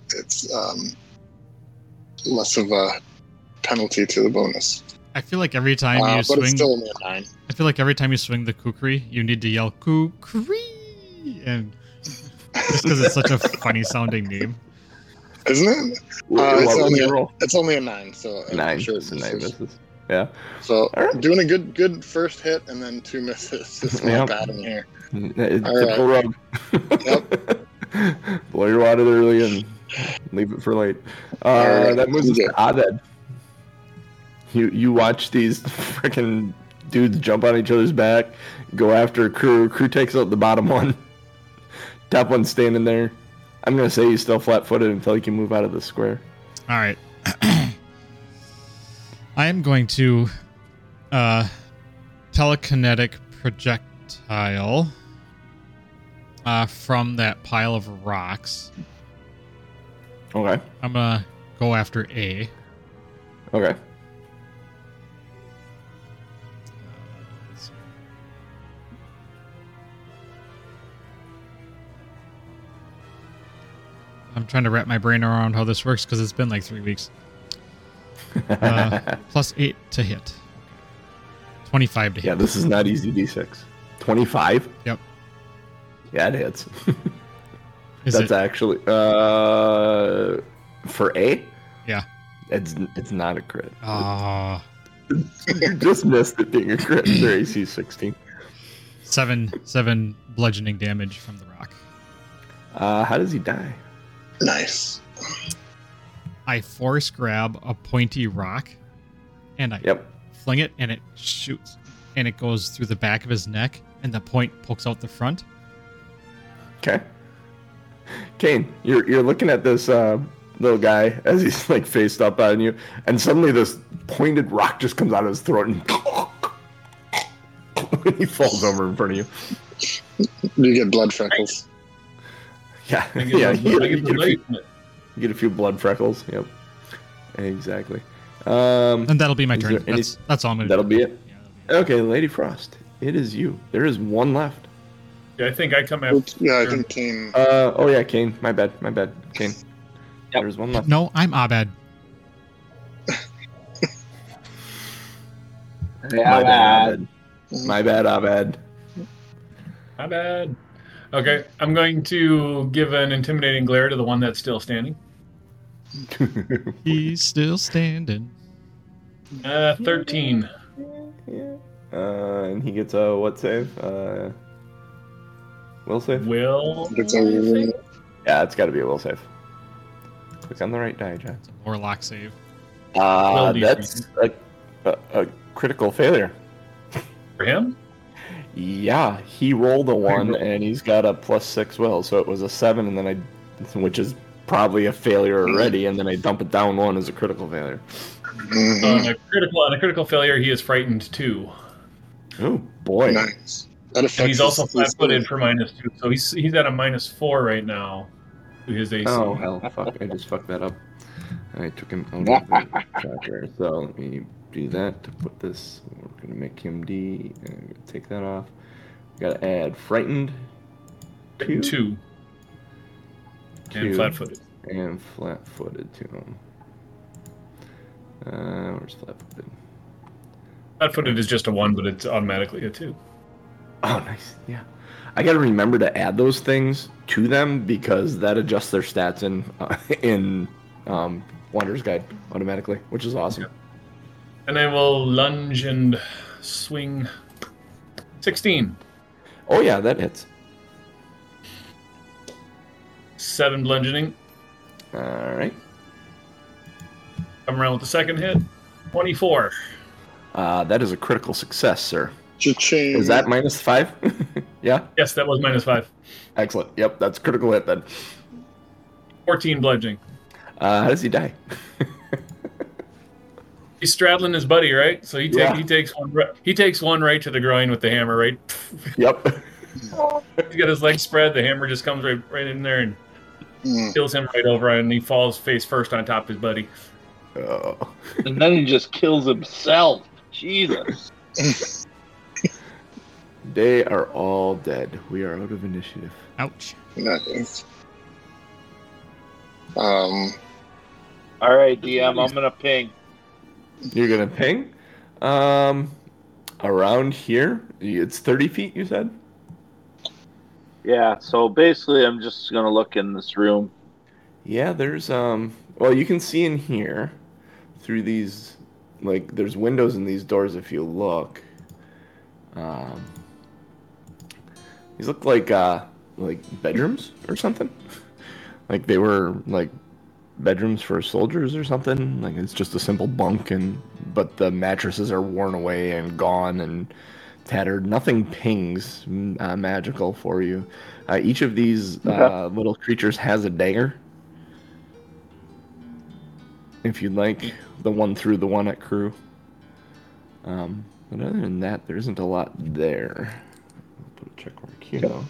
penalty to the bonus. I feel like every time you But swing, it's still only a 9. I feel like every time you swing the kukri, you need to yell kukri, and just because it's such a funny sounding name. Isn't it? It's only a 9, so I'm 9. sure It's it's a 9 misses. Yeah. So Alright. doing a good first hit and then 2 misses. It's not Yep. bad in here. It's All right. typical rogue. Yep. Blow your wad early and leave it for late. Alright, That moves us good. to Abed. You watch these freaking dudes jump on each other's back, go after Crew. Crew takes out the bottom one. Top one's standing there. I'm going to say he's still flat-footed until he can move out of the square. All right. I am going to telekinetic projectile from that pile of rocks. Okay. I'm going to go after A. Okay. I'm trying to wrap my brain around how this works because it's been like 3 weeks. Plus 8 to hit. 25 to hit. Yeah, this is not easy D6. 25? Yep. Yeah, it hits. Is That's it? actually for A? Yeah. It's not a crit. Ah, You just missed it being a crit. Their AC 16. 7 bludgeoning damage from the rock. How does he die? Nice. I force grab a pointy rock, and I Yep. fling it, and it shoots, and it goes through the back of his neck, and the point pokes out the front. Okay. Kane, you're looking at this little guy as he's like faced up on you, and suddenly this pointed rock just comes out of his throat and he falls over in front of you. You get blood freckles. Yeah, I get yeah. the- I get the light. You get a few blood freckles. Yep, exactly. And that'll be my Is turn. there any- That's all I'm gonna That'll do. be it. Yeah, that'll be it. Okay, Lady Frost, it is you. There is one left. Yeah, I think I come after. Yeah, I think Kane. Oh yeah, Kane. My bad. Kane. Yep. There's one left. No, I'm Abed. My bad, Abed. My bad, Abed. My bad. Okay, I'm going to give an intimidating glare to the one that's still standing. He's still standing. 13. And he gets a what save? Will save? Will. It's a Yeah, it's got to be a will save. Click on the right die, Jack. It's a warlock save. Will DC. That's a critical failure. For him? Yeah, he rolled a 1 and he's got a +6 will, so it was a 7, and then which is probably a failure already, and then I dump it down 1 as a critical failure. On a critical failure, he is frightened too. Oh boy! nice. That affects And he's also his- flat-footed for -2, so he's at a -4 right now to his AC. Oh hell, fuck! I just fucked that up. I took him out of the tracker. So let me do that to put this. We're gonna make him D and take that off. Gotta add frightened. Two. Two. And flat-footed. And flat-footed to him. Where's flat-footed? Flat-footed is just a 1, but it's automatically a 2. Oh, nice. Yeah. I got to remember to add those things to them because that adjusts their stats in Wanderer's Guide automatically, which is awesome. And I will lunge and swing 16. Oh, yeah, that hits. 7 bludgeoning. All right. Come around with the second hit. 24. That is a critical success, sir. Cha-ching. Is that -5? Yeah? Yes, that was -5. Excellent. Yep, that's critical hit then. 14 bludgeoning. How does he die? He's straddling his buddy, right? So he Yeah. takes one right to the groin with the hammer, right? Yep. He's got his legs spread. The hammer just comes right in there and kills him right over, and he falls face first on top of his buddy. Oh. And then he just kills himself. Jesus. They are all dead. We are out of initiative. Ouch. Nice. All right, DM, I'm gonna ping. You're gonna ping? Around here? It's 30 feet, you said? Yeah, so basically I'm just gonna look in this room. Yeah, there's well, you can see in here through these, like, there's windows in these doors if you look. These look like bedrooms or something. Like they were like bedrooms for soldiers or something. Like it's just a simple bunk, but the mattresses are worn away and gone and tattered. Nothing pings magical for you. Each of these little creatures has a dagger. If you'd like, the one through the one at crew. But other than that, there isn't a lot there. I'll put a check mark here, though.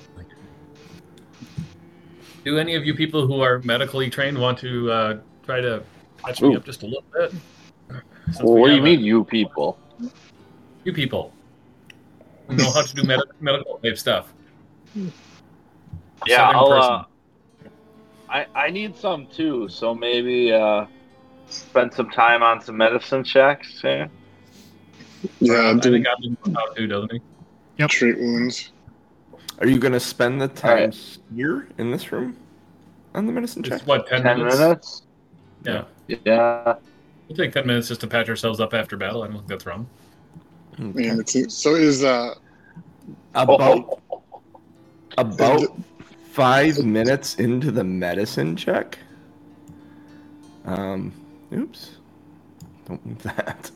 Do any of you people who are medically trained want to try to patch me up just a little bit? Since Well, we what do you have mean, you people? You people who know how to do medical type stuff. Yeah, Southern person. I need some too, so maybe spend some time on some medicine checks. Yeah. Yeah, I do think I've been out too, doesn't he? treat wounds. Are you going to spend the time Alright. here in this room on the medicine check? It's what, 10 10 minutes? minutes? Yeah. Yeah. We'll take 10 minutes just to patch ourselves up after battle. I don't think that's wrong. Okay. And so is About Oh. 5 minutes into the medicine check. Oops. Don't move that.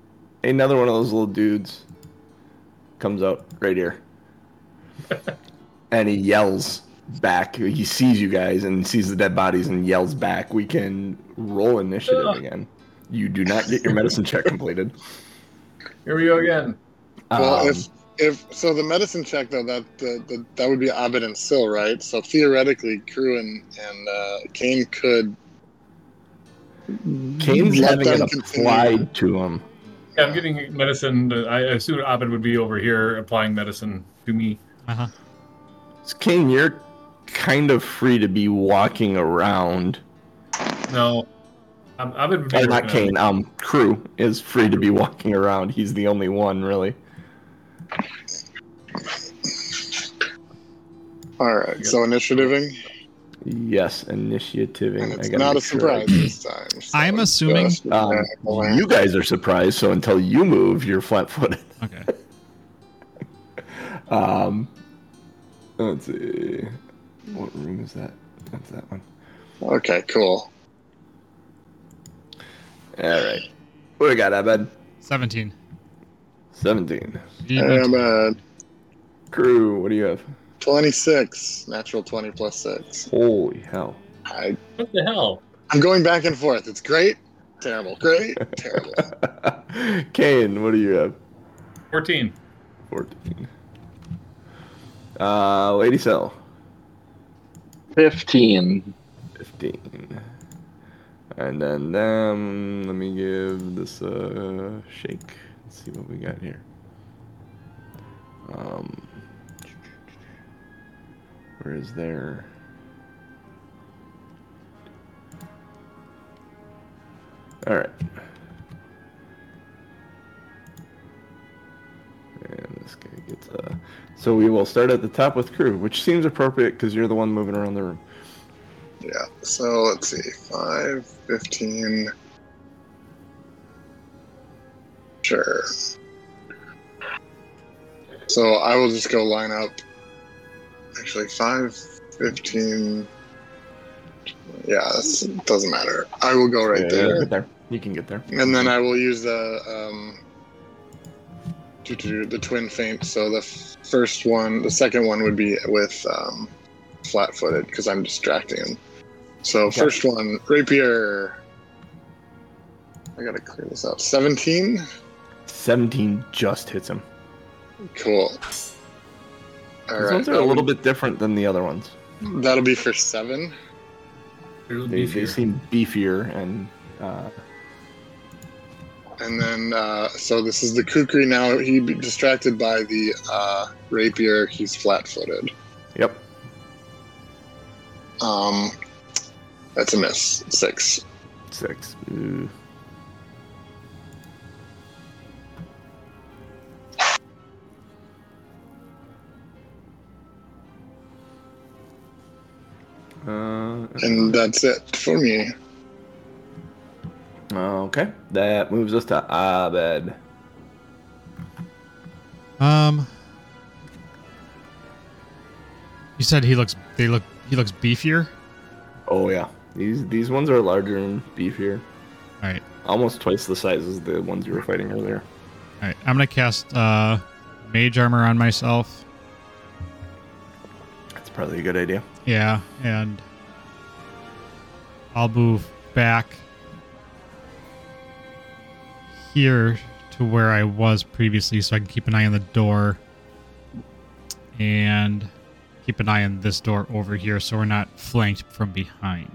Another one of those little dudes comes out right here. and he yells back. He sees you guys and sees the dead bodies and yells back. We can roll initiative again. You do not get your medicine check completed. Here we go again. Well, if so, the medicine check though that would be Abed and Sil, right? So theoretically, Crew and Kane could. Kane's let having them it continue. applied to him. Yeah, I'm getting medicine. I assume Abed would be over here applying medicine to me. Uh-huh. So Kane, you're kind of free to be walking around. No, Abed would be Or not working on Kane. Crew is free to be walking around. He's the only one, really. All right. So initiativing. Yes, initiativing. And it's I gotta not a make sure surprise this time. So I'm assuming- just- You guys are surprised, so until you move, you're flat-footed. Okay. Let's see. What room is that? That's that one. Okay, cool. All right. What do we got, Abed? 17. 17. I'm Crew, what do you have? 26, natural 20 plus 6. Holy hell. What the hell? I'm going back and forth. It's great, terrible, great, terrible. Kane, what do you have? 14. 14. Lady Cell. 15. 15. And then them, let me give this a shake. Let's see what we got here. Where is there? All right. And this guy gets so we will start at the top with Crew, which seems appropriate because you're the one moving around the room. Yeah, so let's see. 5, 15. Sure. So I will just go line up. Actually, 5, 15. Yeah, it doesn't matter. I will go right Yeah, there. get there. You can get there. And then I will use the twin feint. So the second one would be with flat-footed because I'm distracting him. So Okay. first one, rapier. I gotta clear this out. 17. 17 just hits him. Cool. All These right, ones are a little bit different than the other ones. That'll be for 7. They seem beefier and And then, so this is the kukri now. He be distracted by the rapier. He's flat-footed. yep. That's a miss. 6. 6. Ooh. And that's it for me. Okay, that moves us to Abed. You said he looks beefier? Oh yeah, these ones are larger and beefier. All right. Almost twice the size as the ones you were fighting earlier. All right. I'm going to cast mage armor on myself. That's probably a good idea. Yeah, and I'll move back here to where I was previously so I can keep an eye on the door and keep an eye on this door over here so we're not flanked from behind.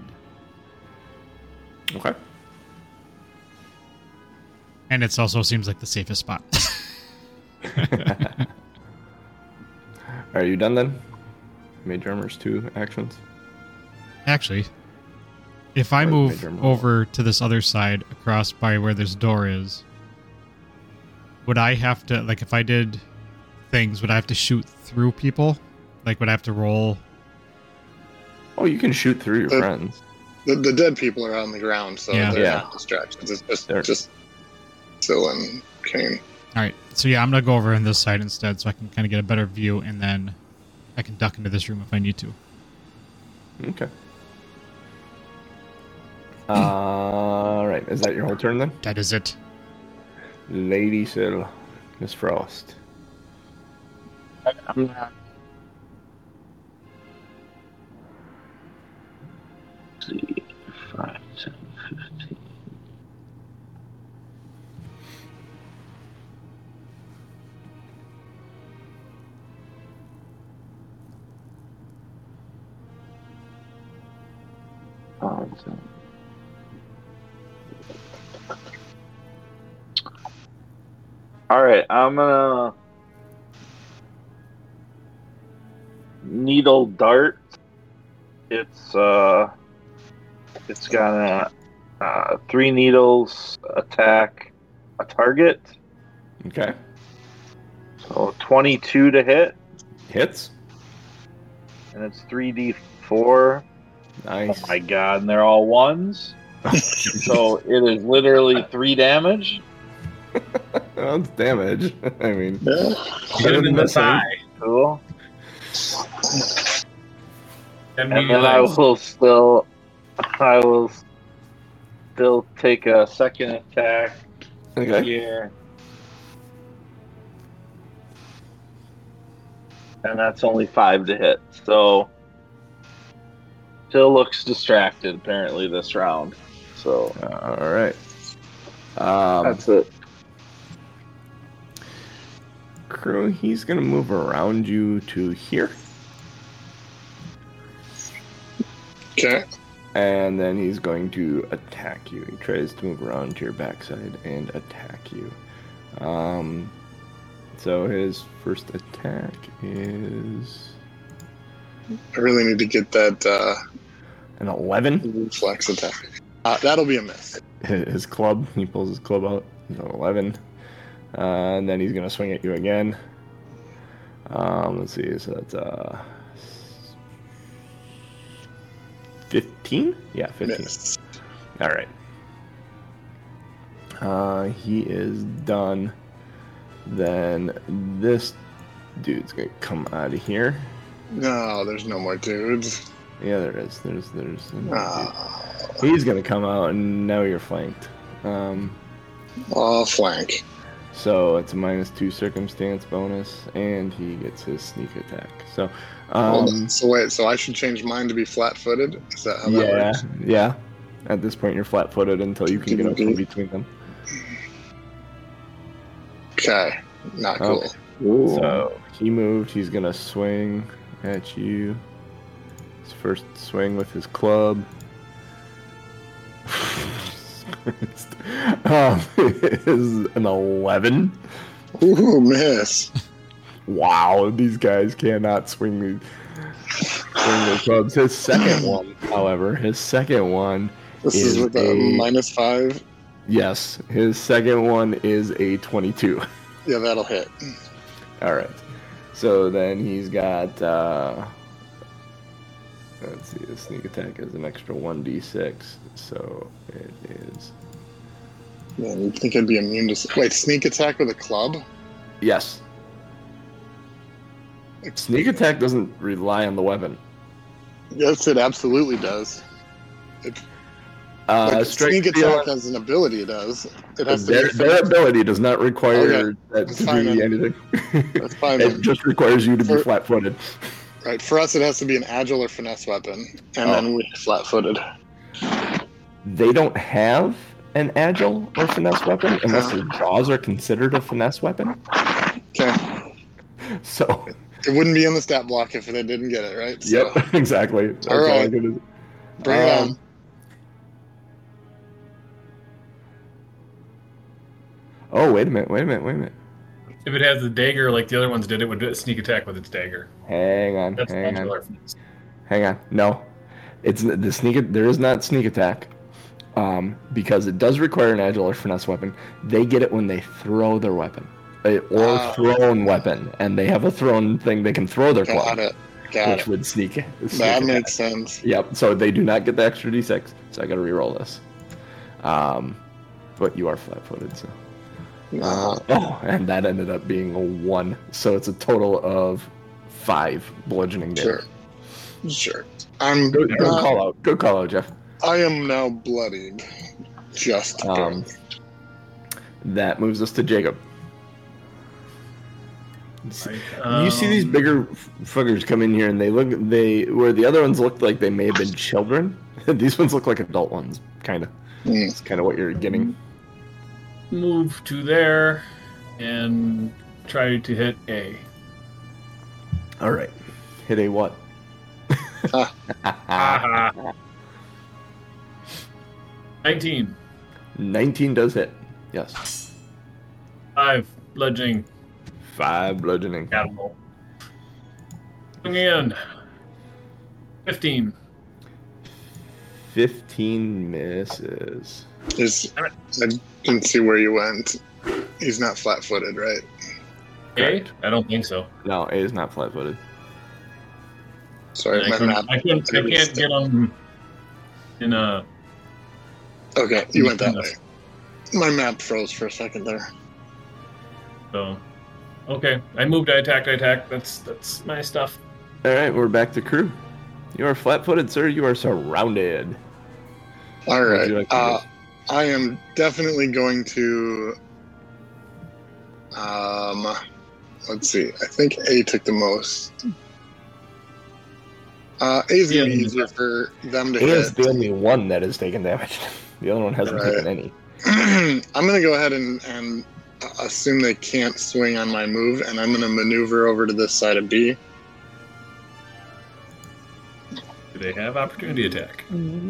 Okay. And it also seems like the safest spot. Are you done then? Mage armor's 2 actions. Actually, if I Or move major move. over to this other side across by where this door is, would I have to, like, if I did things, would I have to shoot through people? Like, would I have to roll? Oh, you can shoot through your friends. The dead people are on the ground, so Yeah. they're Yeah. not distractions. It's They're- just Sil and Kane. All right, so yeah, I'm gonna go over on this side instead, so I can kind of get a better view, and then I can duck into this room if I need to. Okay. All right. Is that your whole turn then? That is it. Lady Sil, Miss Frost. I'm not All right, I'm gonna needle dart. It's gonna 3 needles attack a target. Okay. So 22 to hit, Hits. and it's 3d4. Nice. Oh my god, and they're all ones. So it is literally 3 damage. That's damage. I mean, Hit him in the thigh. Cool. 10 And then medium I legs. will still take a second attack okay. here. And that's only 5 to hit. So still looks distracted apparently this round. So All right. that's it. Crew, he's gonna move around you to here, Okay. and then he's going to attack you. He tries to move around to your backside and attack you. So his first attack is I really need to get that an 11. reflex attack. That'll be a miss. His club, he pulls his club out. He's an 11. And then he's gonna swing at you again. Let's see, so that's 15? Yeah, 15. Miss. Alright. He is done. Then this dude's gonna come out of here. No, there's no more dudes. Yeah, there is. There's Ah, he's gonna come out, and now you're flanked. I'll flank. So it's a -2 circumstance bonus, and he gets his sneak attack. So, Hold on. So wait, so I should change mine to be flat-footed? Is that how that yeah, works? yeah. At this point, you're flat-footed until you can get up from between them. Okay. Not cool. Okay. So he moved. He's gonna swing at you. His first swing with his club. Is an 11. Ooh, miss. Wow, these guys cannot swing their clubs. His second one, however, This is with a -5. Yes, his second one is a 22. Yeah, that'll hit. All right. So then he's got, let's see, the sneak attack is an extra 1d6. So it is, Yeah, you'd think I'd be immune to... Wait, sneak attack with a club? yes. Sneak attack doesn't rely on the weapon. Yes, it absolutely does. Like, Strike sneak steal- attack as an ability does. It has to their ability does not require Okay, that that's to fine be then. anything. That's fine It then. just requires you to be For- flat-footed. Right, for us it has to be an agile or finesse weapon, and then we're flat-footed. They don't have an agile or finesse weapon unless their jaws are considered a finesse weapon. Okay. So, It wouldn't be in the stat block if they didn't get it, right? So, yep, exactly. That's All right. I could- bring it on. Oh, wait a minute. If it has the dagger like the other ones did, it would do a sneak attack with its dagger. Hang on. That's agile. No, it's the sneak. There is not sneak attack, because it does require an agile or finesse weapon. They get it when they throw their weapon, or thrown weapon, and they have a thrown thing. They can throw their Got club, it. Got which it. would sneak. That attack. makes sense. Yep. So they do not get the extra d6. So I got to re-roll this. But you are flat-footed, so. And that ended up being a 1. So it's a total of 5 bludgeoning damage. Sure. I'm Good call out. Good call out, Jeff. I am now bloodied. Just barely. That moves us to Jacob. Right, You see these bigger fuckers come in here, and where the other ones looked like they may have been children. These ones look like adult ones, kind of. It's kind of what you're getting. move to there and try to hit A. All right, hit a what? 19. 19 does hit. Yes. 5 bludgeoning. 5 bludgeoning. Catapult. Again. 15. 15 misses. I didn't see where you went. He's not flat-footed, right? A? I don't think so. No, A is not flat-footed. Sorry, I can't get on in a. Okay, you went that way. My map froze for a second there. So, okay. I moved. I attacked. That's my stuff. All right, we're back to crew. You are flat-footed, sir. You are surrounded. All What would right. you like to do? I am definitely going to. Let's see. I think A took the most. A's gonna be easier for them to A is hit. the only one that has taken damage. The other one hasn't Right. taken any. I'm gonna go ahead and assume they can't swing on my move, and I'm gonna maneuver over to this side of B. Do they have opportunity attack?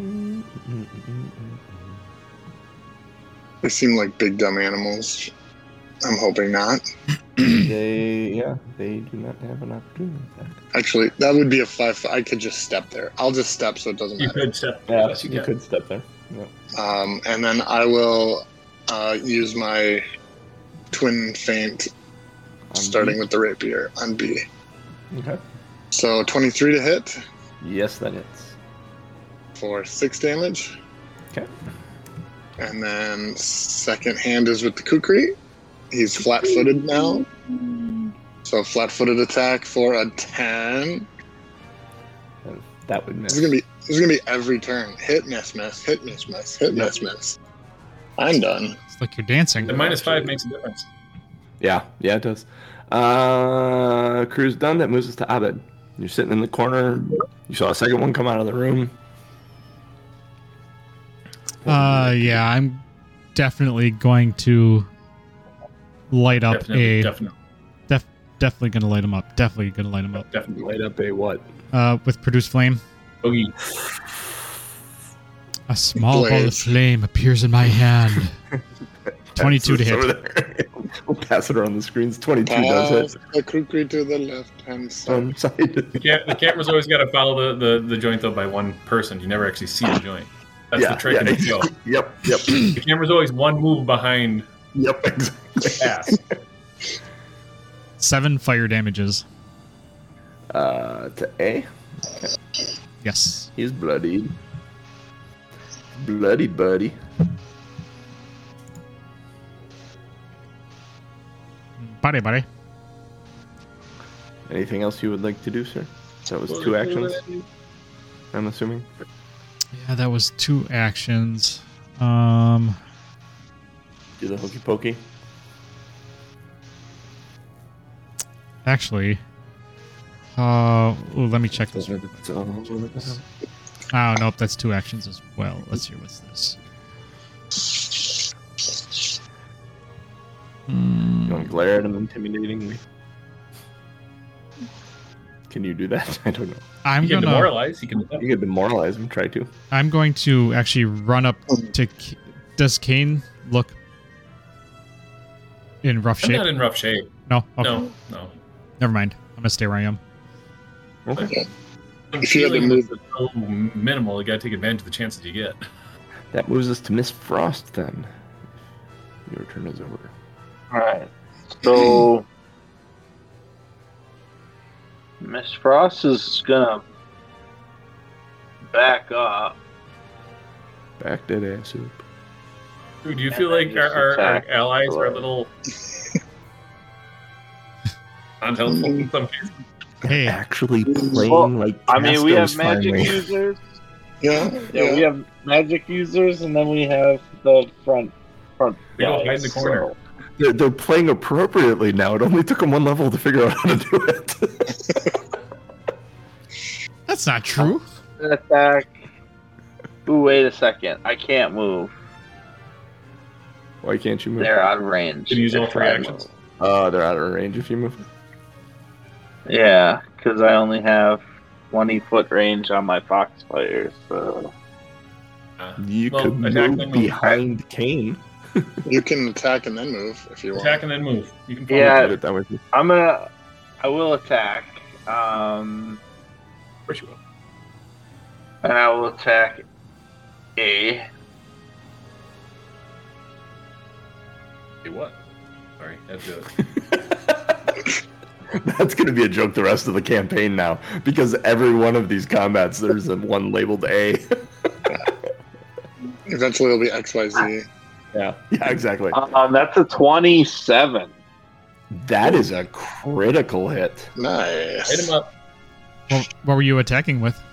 They seem like big dumb animals. I'm hoping not. They do not have an opportunity. Actually, that would be a 5. I could just step there. I'll just step, so it doesn't You matter. could step. Yeah, Yes, you you could step there. Yeah. And then I will use my twin feint, On starting B. with the rapier on B. Okay. So 23 to hit Yes, that hits. for 6 damage. Okay. And then second hand is with the kukri. He's flat-footed now. So flat-footed attack for a 10. And that would miss. This is gonna be every turn. Hit, miss, miss. Hit, miss, miss. Hit, miss, miss. I'm done. It's like you're dancing. The -5 makes a difference. Yeah, it does. Crew's done. That moves us to Abed. You're sitting in the corner. You saw a second one come out of the room. Yeah, I'm definitely going to light up Definitely. definitely going to light him up. Definitely going to light him up. Definitely. Light up a what? With produce flame. Boogie. A small ball of Blades. flame appears in my hand. 22 to It's over hit. there. We'll pass it around the screens. 22 does Pass the kukri to the left-hand hit. side. Side. The camera's always got to follow the joint though by one person. You never actually see the joint. That's the trick in the show. Yep. The camera's always one move behind Yep. Exactly. the pass. 7 fire damages. To A. Yes. He's bloodied. Bloodied, buddy. Buddy. Anything else you would like to do, sir? That was 2 actions, I'm assuming. Yeah, that was 2 actions. Do the hokey pokey. Actually, let me check this. Oh, nope, that's 2 actions as well. Let's see, what's this? You want to glare at him intimidatingly? Can you do that? I don't know. I'm You can gonna. demoralize. You can. You could demoralize him. Try to. I'm going to actually run up to. Does Kane look in rough I'm shape? not in rough shape. No. Okay. No. Never mind. I'm gonna stay where I am. Okay. If you had to Feeling move- is so minimal, you got to take advantage of the chances you get. That moves us to Miss Frost then. Your turn is over. Alright. So Miss Frost is gonna back up. Back that ass up. Ooh, do you And feel then like just our attack allies are a away. little unhelpful in some cases? Hey, Actually playing Well, like I mean, we have Castos magic finally. users. Yeah. Yeah, we have magic users, and then we have the front. We go guys, hide in the corner. so- They're playing appropriately now. It only took them 1 level to figure out how to do it. that's not true. Attack. Ooh, wait a second. I can't move. Why can't you move? They're out of range. Can you use all if 3 I actions? move. They're out of range if you move. Yeah, because I only have 20-foot range on my Foxfire, so You Well, could attack move and move. behind Kane. You can attack and then move if you want. Attack and then move. You can Yeah. Put it that way. I will attack. Of course you will. And I will attack A. Hey, what? Sorry, that's it. That's going to be a joke the rest of the campaign now, because every one of these combats, there's one labeled A. Eventually it'll be XYZ. Yeah, exactly. That's a 27. That is a critical hit. Nice. Hit him up. What were you attacking with?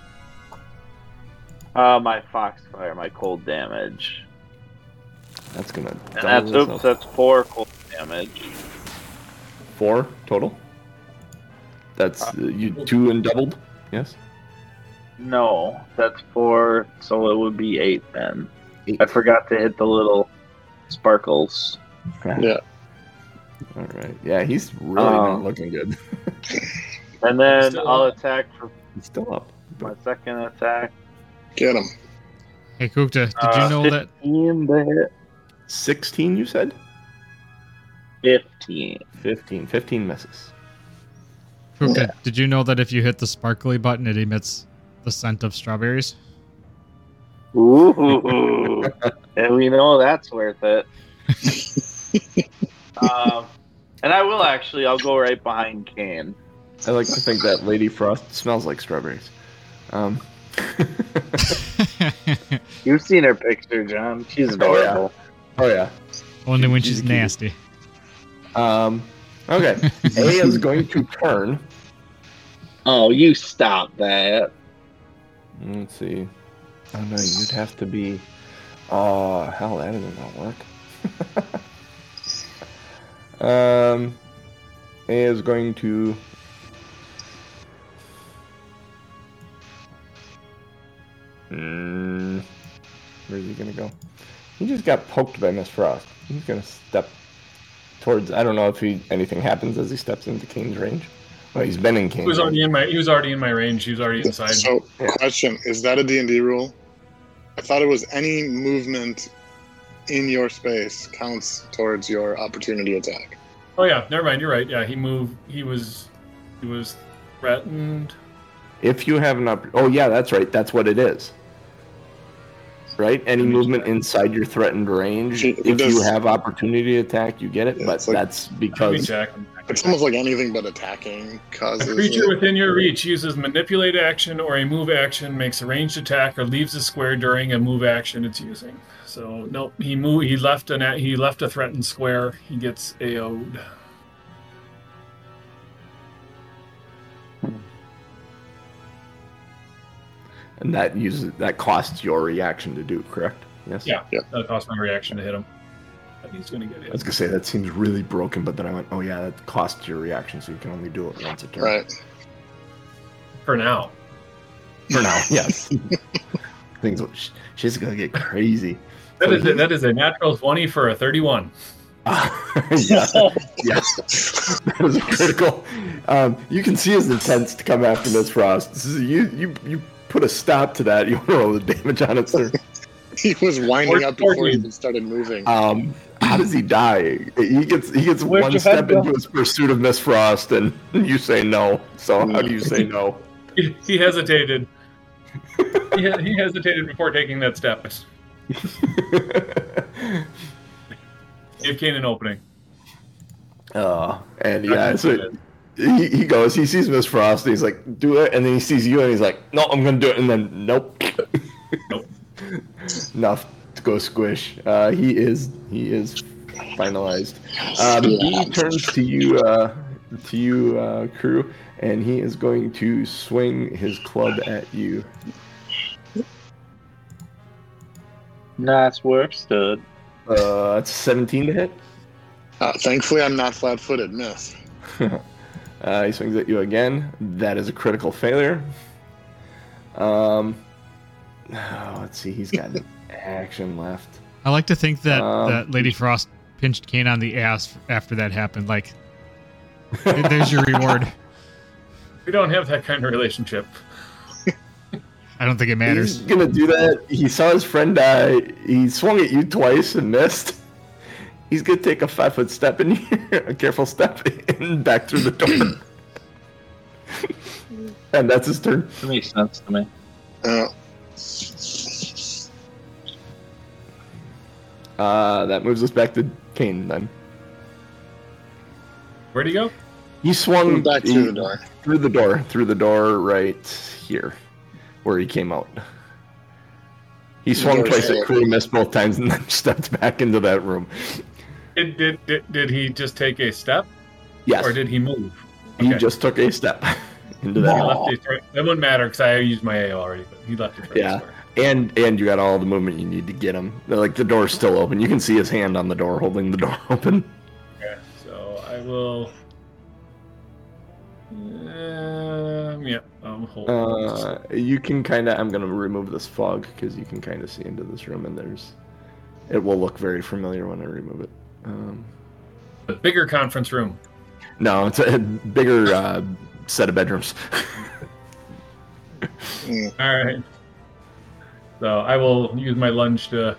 My Foxfire, my cold damage. That's going to And that's 4 cold damage. 4 total. That's you 2 and doubled. Yes. No, that's 4, so it would be 8 then. 8. I forgot to hit the little sparkles. Yeah. All right. Yeah, he's really not looking good. And then Still I'll up. attack for He's still up. my second attack. Get him. Hey, Kukta, did you know that? 15 to hit. 16, you said? 15. 15 misses. Kukta, did you know that if you hit the sparkly button, it emits the scent of strawberries? Ooh. And we know that's worth it. And I will actually, I'll go right behind Kane. I like to think that Lady Frost smells like strawberries. You've seen her picture, John. She's adorable. Oh yeah. Only when She's she's a cutie. nasty. Okay. A is going to turn. Oh, you stop that. Let's see. Oh no, you'd have to be. Oh hell, that isn't gonna work. A is going to. Where's he gonna go? He just got poked by Miss Frost. He's gonna step towards. I don't know if anything happens as he steps into Kane's range. Well, he's been in Kane's. He was already in my range. He was already inside. So, Yeah. question: is that a D&D rule? I thought it was any movement in your space counts towards your opportunity attack. Oh yeah, never mind. You're right. Yeah, he moved. He was threatened. If you have an oh yeah, that's right. That's what it is. Right? Any movement inside your threatened range, It if you does- have opportunity attack, you get it. Yeah, But it's like- that's Let me because check. It's almost like anything but attacking causes. A creature within your reach uses manipulate action or a move action, makes a ranged attack, or leaves a square during a move action it's using. So nope, he left a threatened square. He gets AO'd. and that costs your reaction to do, correct? Yes. Yeah, that cost my reaction to hit him. But he's gonna get I hit. was gonna say that seems really broken, but then I went, oh yeah, that costs your reaction, so you can only do it once a turn. Right. For now. For now, yes. Things she's gonna get crazy. That is a natural 20 for a 31. Yeah, yes, that is critical. You can see his intents to come after Miss Frost. This is, you put a stop to that. You want to roll the damage on it, sir. He was winding up before he 14. even started moving. How does he die? He gets Where'd one your step head go? into his pursuit of Miss Frost, and you say no. So how do you say no? He hesitated. He hesitated before taking that step. Gave Kane an opening. And yeah, so he goes. He sees Miss Frost. And he's like, "Do it," and then he sees you, and he's like, "No, I'm gonna do it." And then, nope. Nope. Enough to go squish. He is finalized. He turns to you, crew, and he is going to swing his club at you. Nice work, stud. It's 17 to hit. Thankfully, I'm not flat-footed. Miss. He swings at you again. That is a critical failure. Let's see. He's got an action left. I like to think that, Um, that Lady Frost pinched Kane on the ass after that happened. Like, there's your reward. We don't have that kind of relationship. I don't think it matters. He's gonna do that. He saw his friend die. He swung at you twice and missed. He's gonna take a 5-foot step in here, a careful step, and back through the door. And that's his turn. That makes sense to me. That moves us back to Kane then. Where'd he go? He swung Back through the door. Through the door right here, where he came out. He swung door's twice still at Crew, missed both times, and then stepped back into that room. Did he just take a step? Yes, Or did he move? he Okay. just took a step into He that. left his right. That wouldn't matter because I used my A already, but he left his right Yeah. square. And you got all the movement you need to get him. Like, the door's still open. You can see his hand on the door, holding the door open. Okay, so I will. Hold. You can kind of... I'm going to remove this fog, because you can kind of see into this room, and it will look very familiar when I remove it. The bigger conference room. No, it's a bigger set of bedrooms. All right. So I will use my lunge to.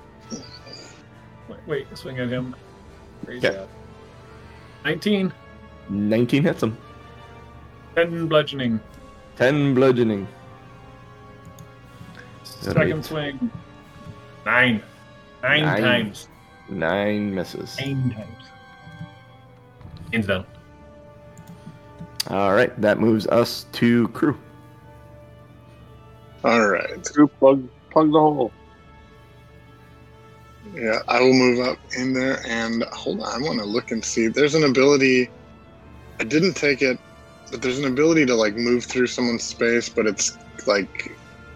Wait, swing at him. Raise Okay. that. 19. 19 hits him. 10 bludgeoning. 10 bludgeoning. Second Alright. swing. 9. 9 Nine. times. 9 misses. 9 times. Game's done. All right, that moves us to Crew. All right. Screw plug the hole. Yeah, I will move up in there and hold on. I want to look and see. There's an ability. I didn't take it, but there's an ability to like move through someone's space, but it's like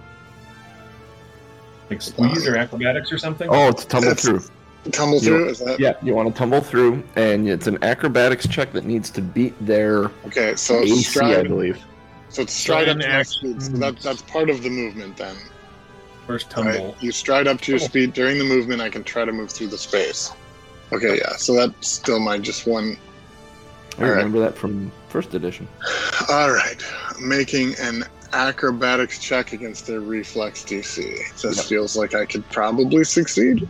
Like squeeze or acrobatics or something? Oh, it's tumble It's- through. tumble through. Is that Yeah, you want to tumble through, and it's an acrobatics check that needs to beat their okay? So AC, I stride. believe. So it's stride up in to my speed. So action. that's part of the movement then. First Right? tumble. You stride up to your Tumble. speed during the movement. I can try to move through the space. Okay, yeah. So that's still my just one. I All right. remember that from first edition. All right, making an acrobatics check against their reflex DC. This Yep. feels like I could probably succeed.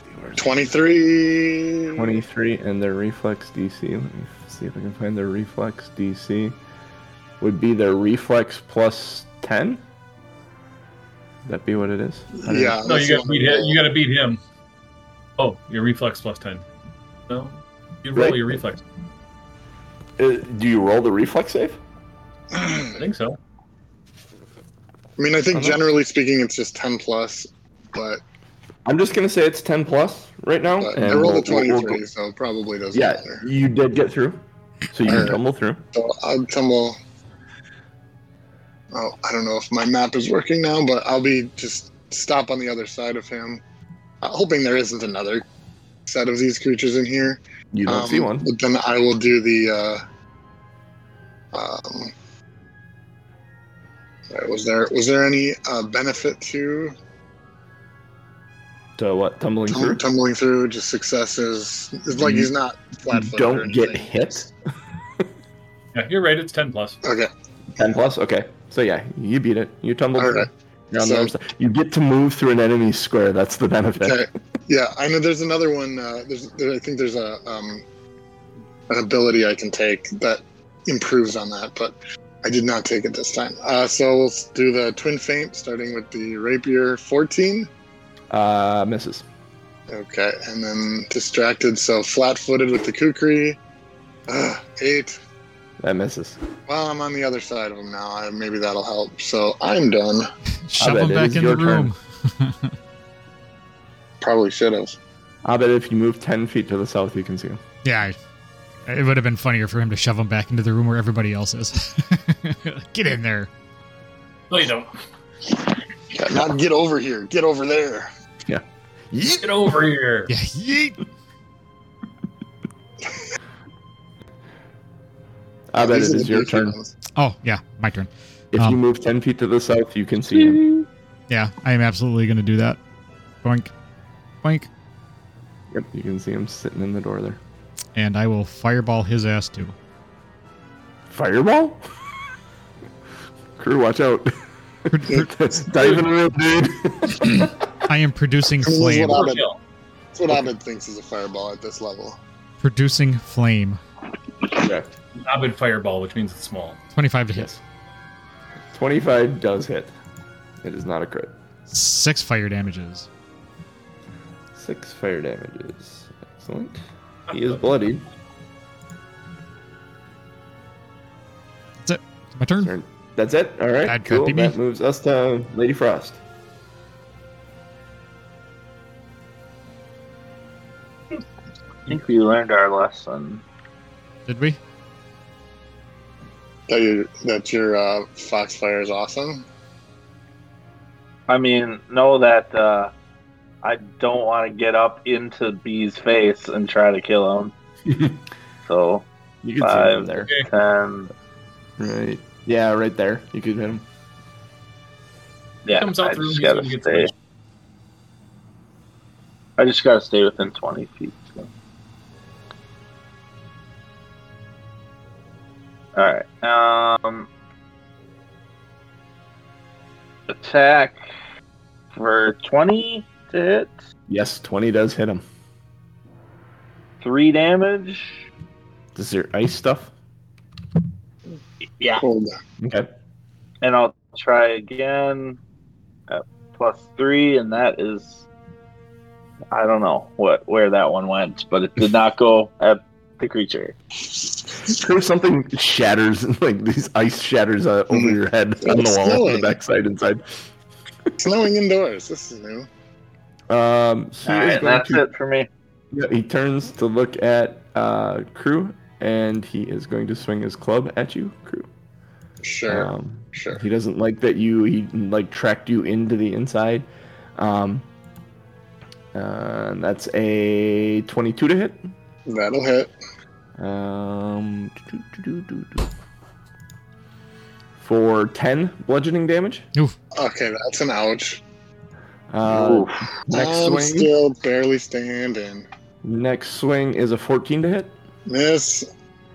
23. 23 and their reflex DC. Let me see if I can find their reflex DC. Would be their reflex plus 10? Would that be what it is? I don't Yeah. No, that's you got to what beat I him. roll. You got to beat him. Oh, your reflex plus 10. No, you roll Right. your reflex. know. Do you roll the reflex save? I think so. I mean, I think Uh-huh. generally speaking, it's just 10 plus, but, I'm just going to say it's 10 plus right now. but and I rolled a we'll 23, go- so it probably doesn't Yeah, matter. you did get through. So you can Alright. tumble through. So I'll tumble. Oh, I don't know if my map is working now, but I'll be just stop on the other side of him, hoping there isn't another set of these creatures in here. You don't see one. But then I will do the. Right, was there any benefit to So what? Tumbling through? tumbling through? Just successes. It's like he's not flat-footed. or Don't get anything. hit. Yeah, you're right. It's 10 plus. Okay. 10 plus? Okay. So yeah, you beat it. You tumbled All through. right. You're on the So- other side. You get to move through an enemy square. That's the benefit. Okay. Yeah, I know. There's another one. I think there's a an ability I can take that improves on that, but I did not take it this time. So we'll do the twin feint, starting with the rapier. 14. Misses. Okay, and then distracted. So flat-footed with the kukri. 8. That misses. Well, I'm on the other side of him now. Maybe that'll help. So I'm done. Shove bet him it back is in the your turn. room. Probably should have. I bet if you move 10 feet to the south, you can see him. Yeah, it would have been funnier for him to shove him back into the room where everybody else is. Get in there. No, you don't. Yeah, not get over here. Get over there. Get over here. Yeah, yeet. I bet These it are is the your beefy turn. ones. Oh, yeah, my turn. If you move 10 feet to the south, you can see him. Yeah, I am absolutely going to do that. Boink. Boink. Yep, you can see him sitting in the door there. And I will fireball his ass too. Fireball? Crew, watch out. Diving real dude. I am producing This is flame. what That's what Abed thinks is a fireball at this level. Producing flame. Correct. Abed fireball, which means it's small. 25 to hit. 25 does hit. It is not a crit. 6 fire damages. 6 fire damages. Excellent. He is bloodied. That's it. My turn. That's it? Alright, Bad cool. cut, That BB. moves us to Lady Frost. I think we learned our lesson. Did we? That your Foxfire is awesome. I mean, know that I don't want to get up into B's face and try to kill him. So, You can see him 5, there. 10. Right. Yeah, right there. You could hit him. Yeah, Comes out I through, just he's gotta gonna get stay. smashed. I just gotta stay within 20 feet. So. Alright. Attack for 20 to hit. Yes, 20 does hit him. 3 damage. Is there ice stuff? Yeah. Hold. Okay. And I'll try again at +3, and that is, I don't know where that one went, but it did not go at the creature. Something shatters, like these ice shatters over your head on the It's wall on the snowing. backside inside. Snowing indoors. This is new. He All is right, going that's to, it for me. Yeah, he turns to look at Crew, and he is going to swing his club at you, Crew. Sure. Sure. He doesn't like that he like tracked you into the inside. That's a 22 to hit. That'll hit. For 10 bludgeoning damage. Oof. Okay, that's an ouch. Oof. Next I'm swing. still barely standing. Next swing is a 14 to hit. Miss.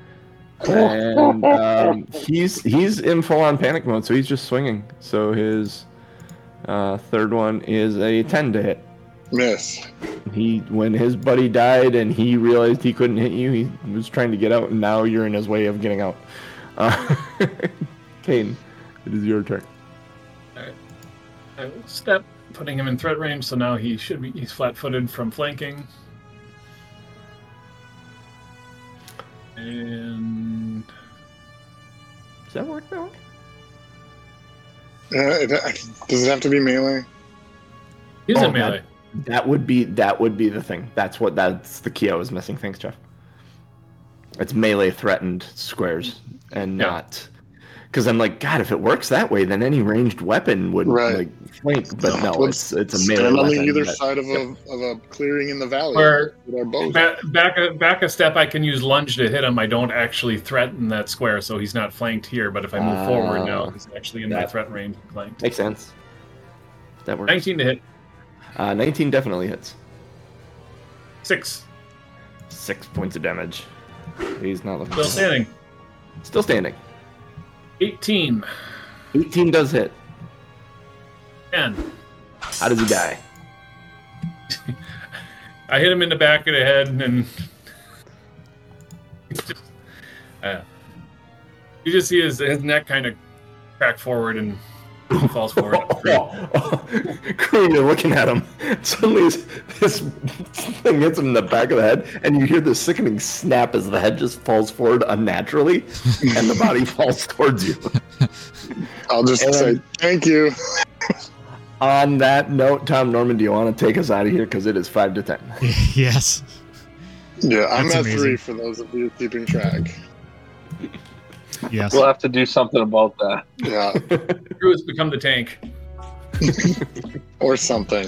And he's in full on panic mode, so he's just swinging. So his third one is a 10 to hit. Miss. When his buddy died and he realized he couldn't hit you, he was trying to get out, and now you're in his way of getting out. Kane, it is your turn. I will step, putting him in threat range, so now he's flat-footed from flanking. And Does that work that way? Does it have to be melee? he's Oh, in melee. That would be the thing. That's the key I was missing. Thanks, Jeff. It's melee threatened squares and Yeah. not because I'm like, God, if it works that way, then any ranged weapon would Right. like flank. But no, Let's it's a melee Stand on weapon. either that- side of a clearing in the valley. Or with our bows. back a step, I can use lunge to hit him. I don't actually threaten that square, so he's not flanked here. But if I move forward now, he's actually in my that- threat range and flanked. Makes sense. That works. 19 to hit. 19 definitely hits. 6. 6 points of damage. He's not looking. Still standing. Still standing. 18. 18 does hit. 10. How does he die? I hit him in the back of the head, and you just see his neck kind of crack forward, and he falls forward. Crew, you're looking at him. Suddenly, this thing hits him in the back of the head, and you hear this sickening snap as the head just falls forward unnaturally, and the body falls towards you. I'll just And- say thank you. On that note, Tom Norman, do you want to take us out of here? Because it is 5 to 10. Yes. Yeah, I'm That's at amazing. 3 for those of you keeping track. Yes. We'll have to do something about that. Yeah, Crew has become the tank. or something.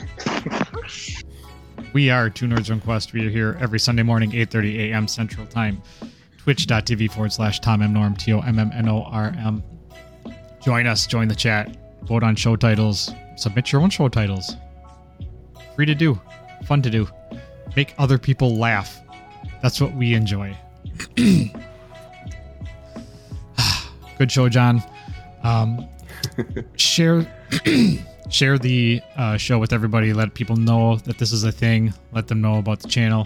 We are Two Nerds One Quest. We are here every Sunday morning, 8:30 a.m. Central Time. Twitch.tv/TomMNorm, TOMMNORM. Join us, join the chat, vote on show titles, submit your own show titles. Free to do, fun to do. Make other people laugh. That's what we enjoy. Good show, John. share share the show with everybody. Let people know that this is a thing. Let them know about the channel.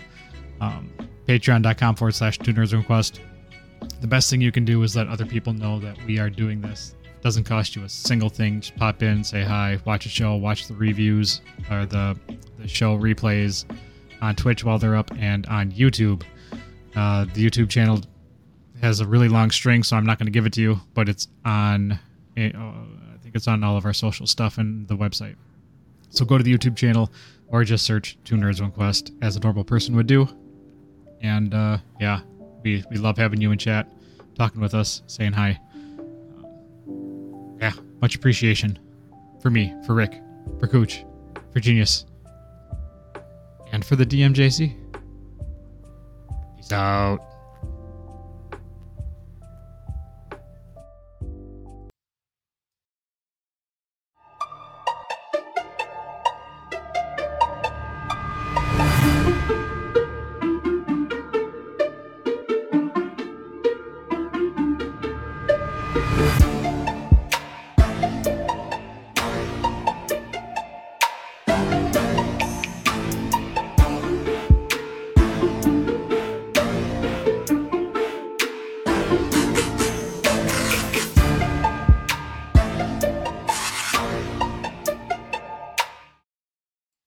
Patreon.com/2nerdsrequest. The best thing you can do is let other people know that we are doing this. It doesn't cost you a single thing. Just pop in, say hi, watch a show, watch the reviews or the show replays on Twitch while they're up and on YouTube. The YouTube channel has a really long string, so I'm not going to give it to you, but it's on, I think it's on all of our social stuff and the website. So go to the YouTube channel or just search 2 Nerds One Quest as a normal person would do. And yeah, we love having you in chat, talking with us, saying hi. Yeah, much appreciation for me, for Rick, for Cooch, for Genius, and for the DMJC. Peace out.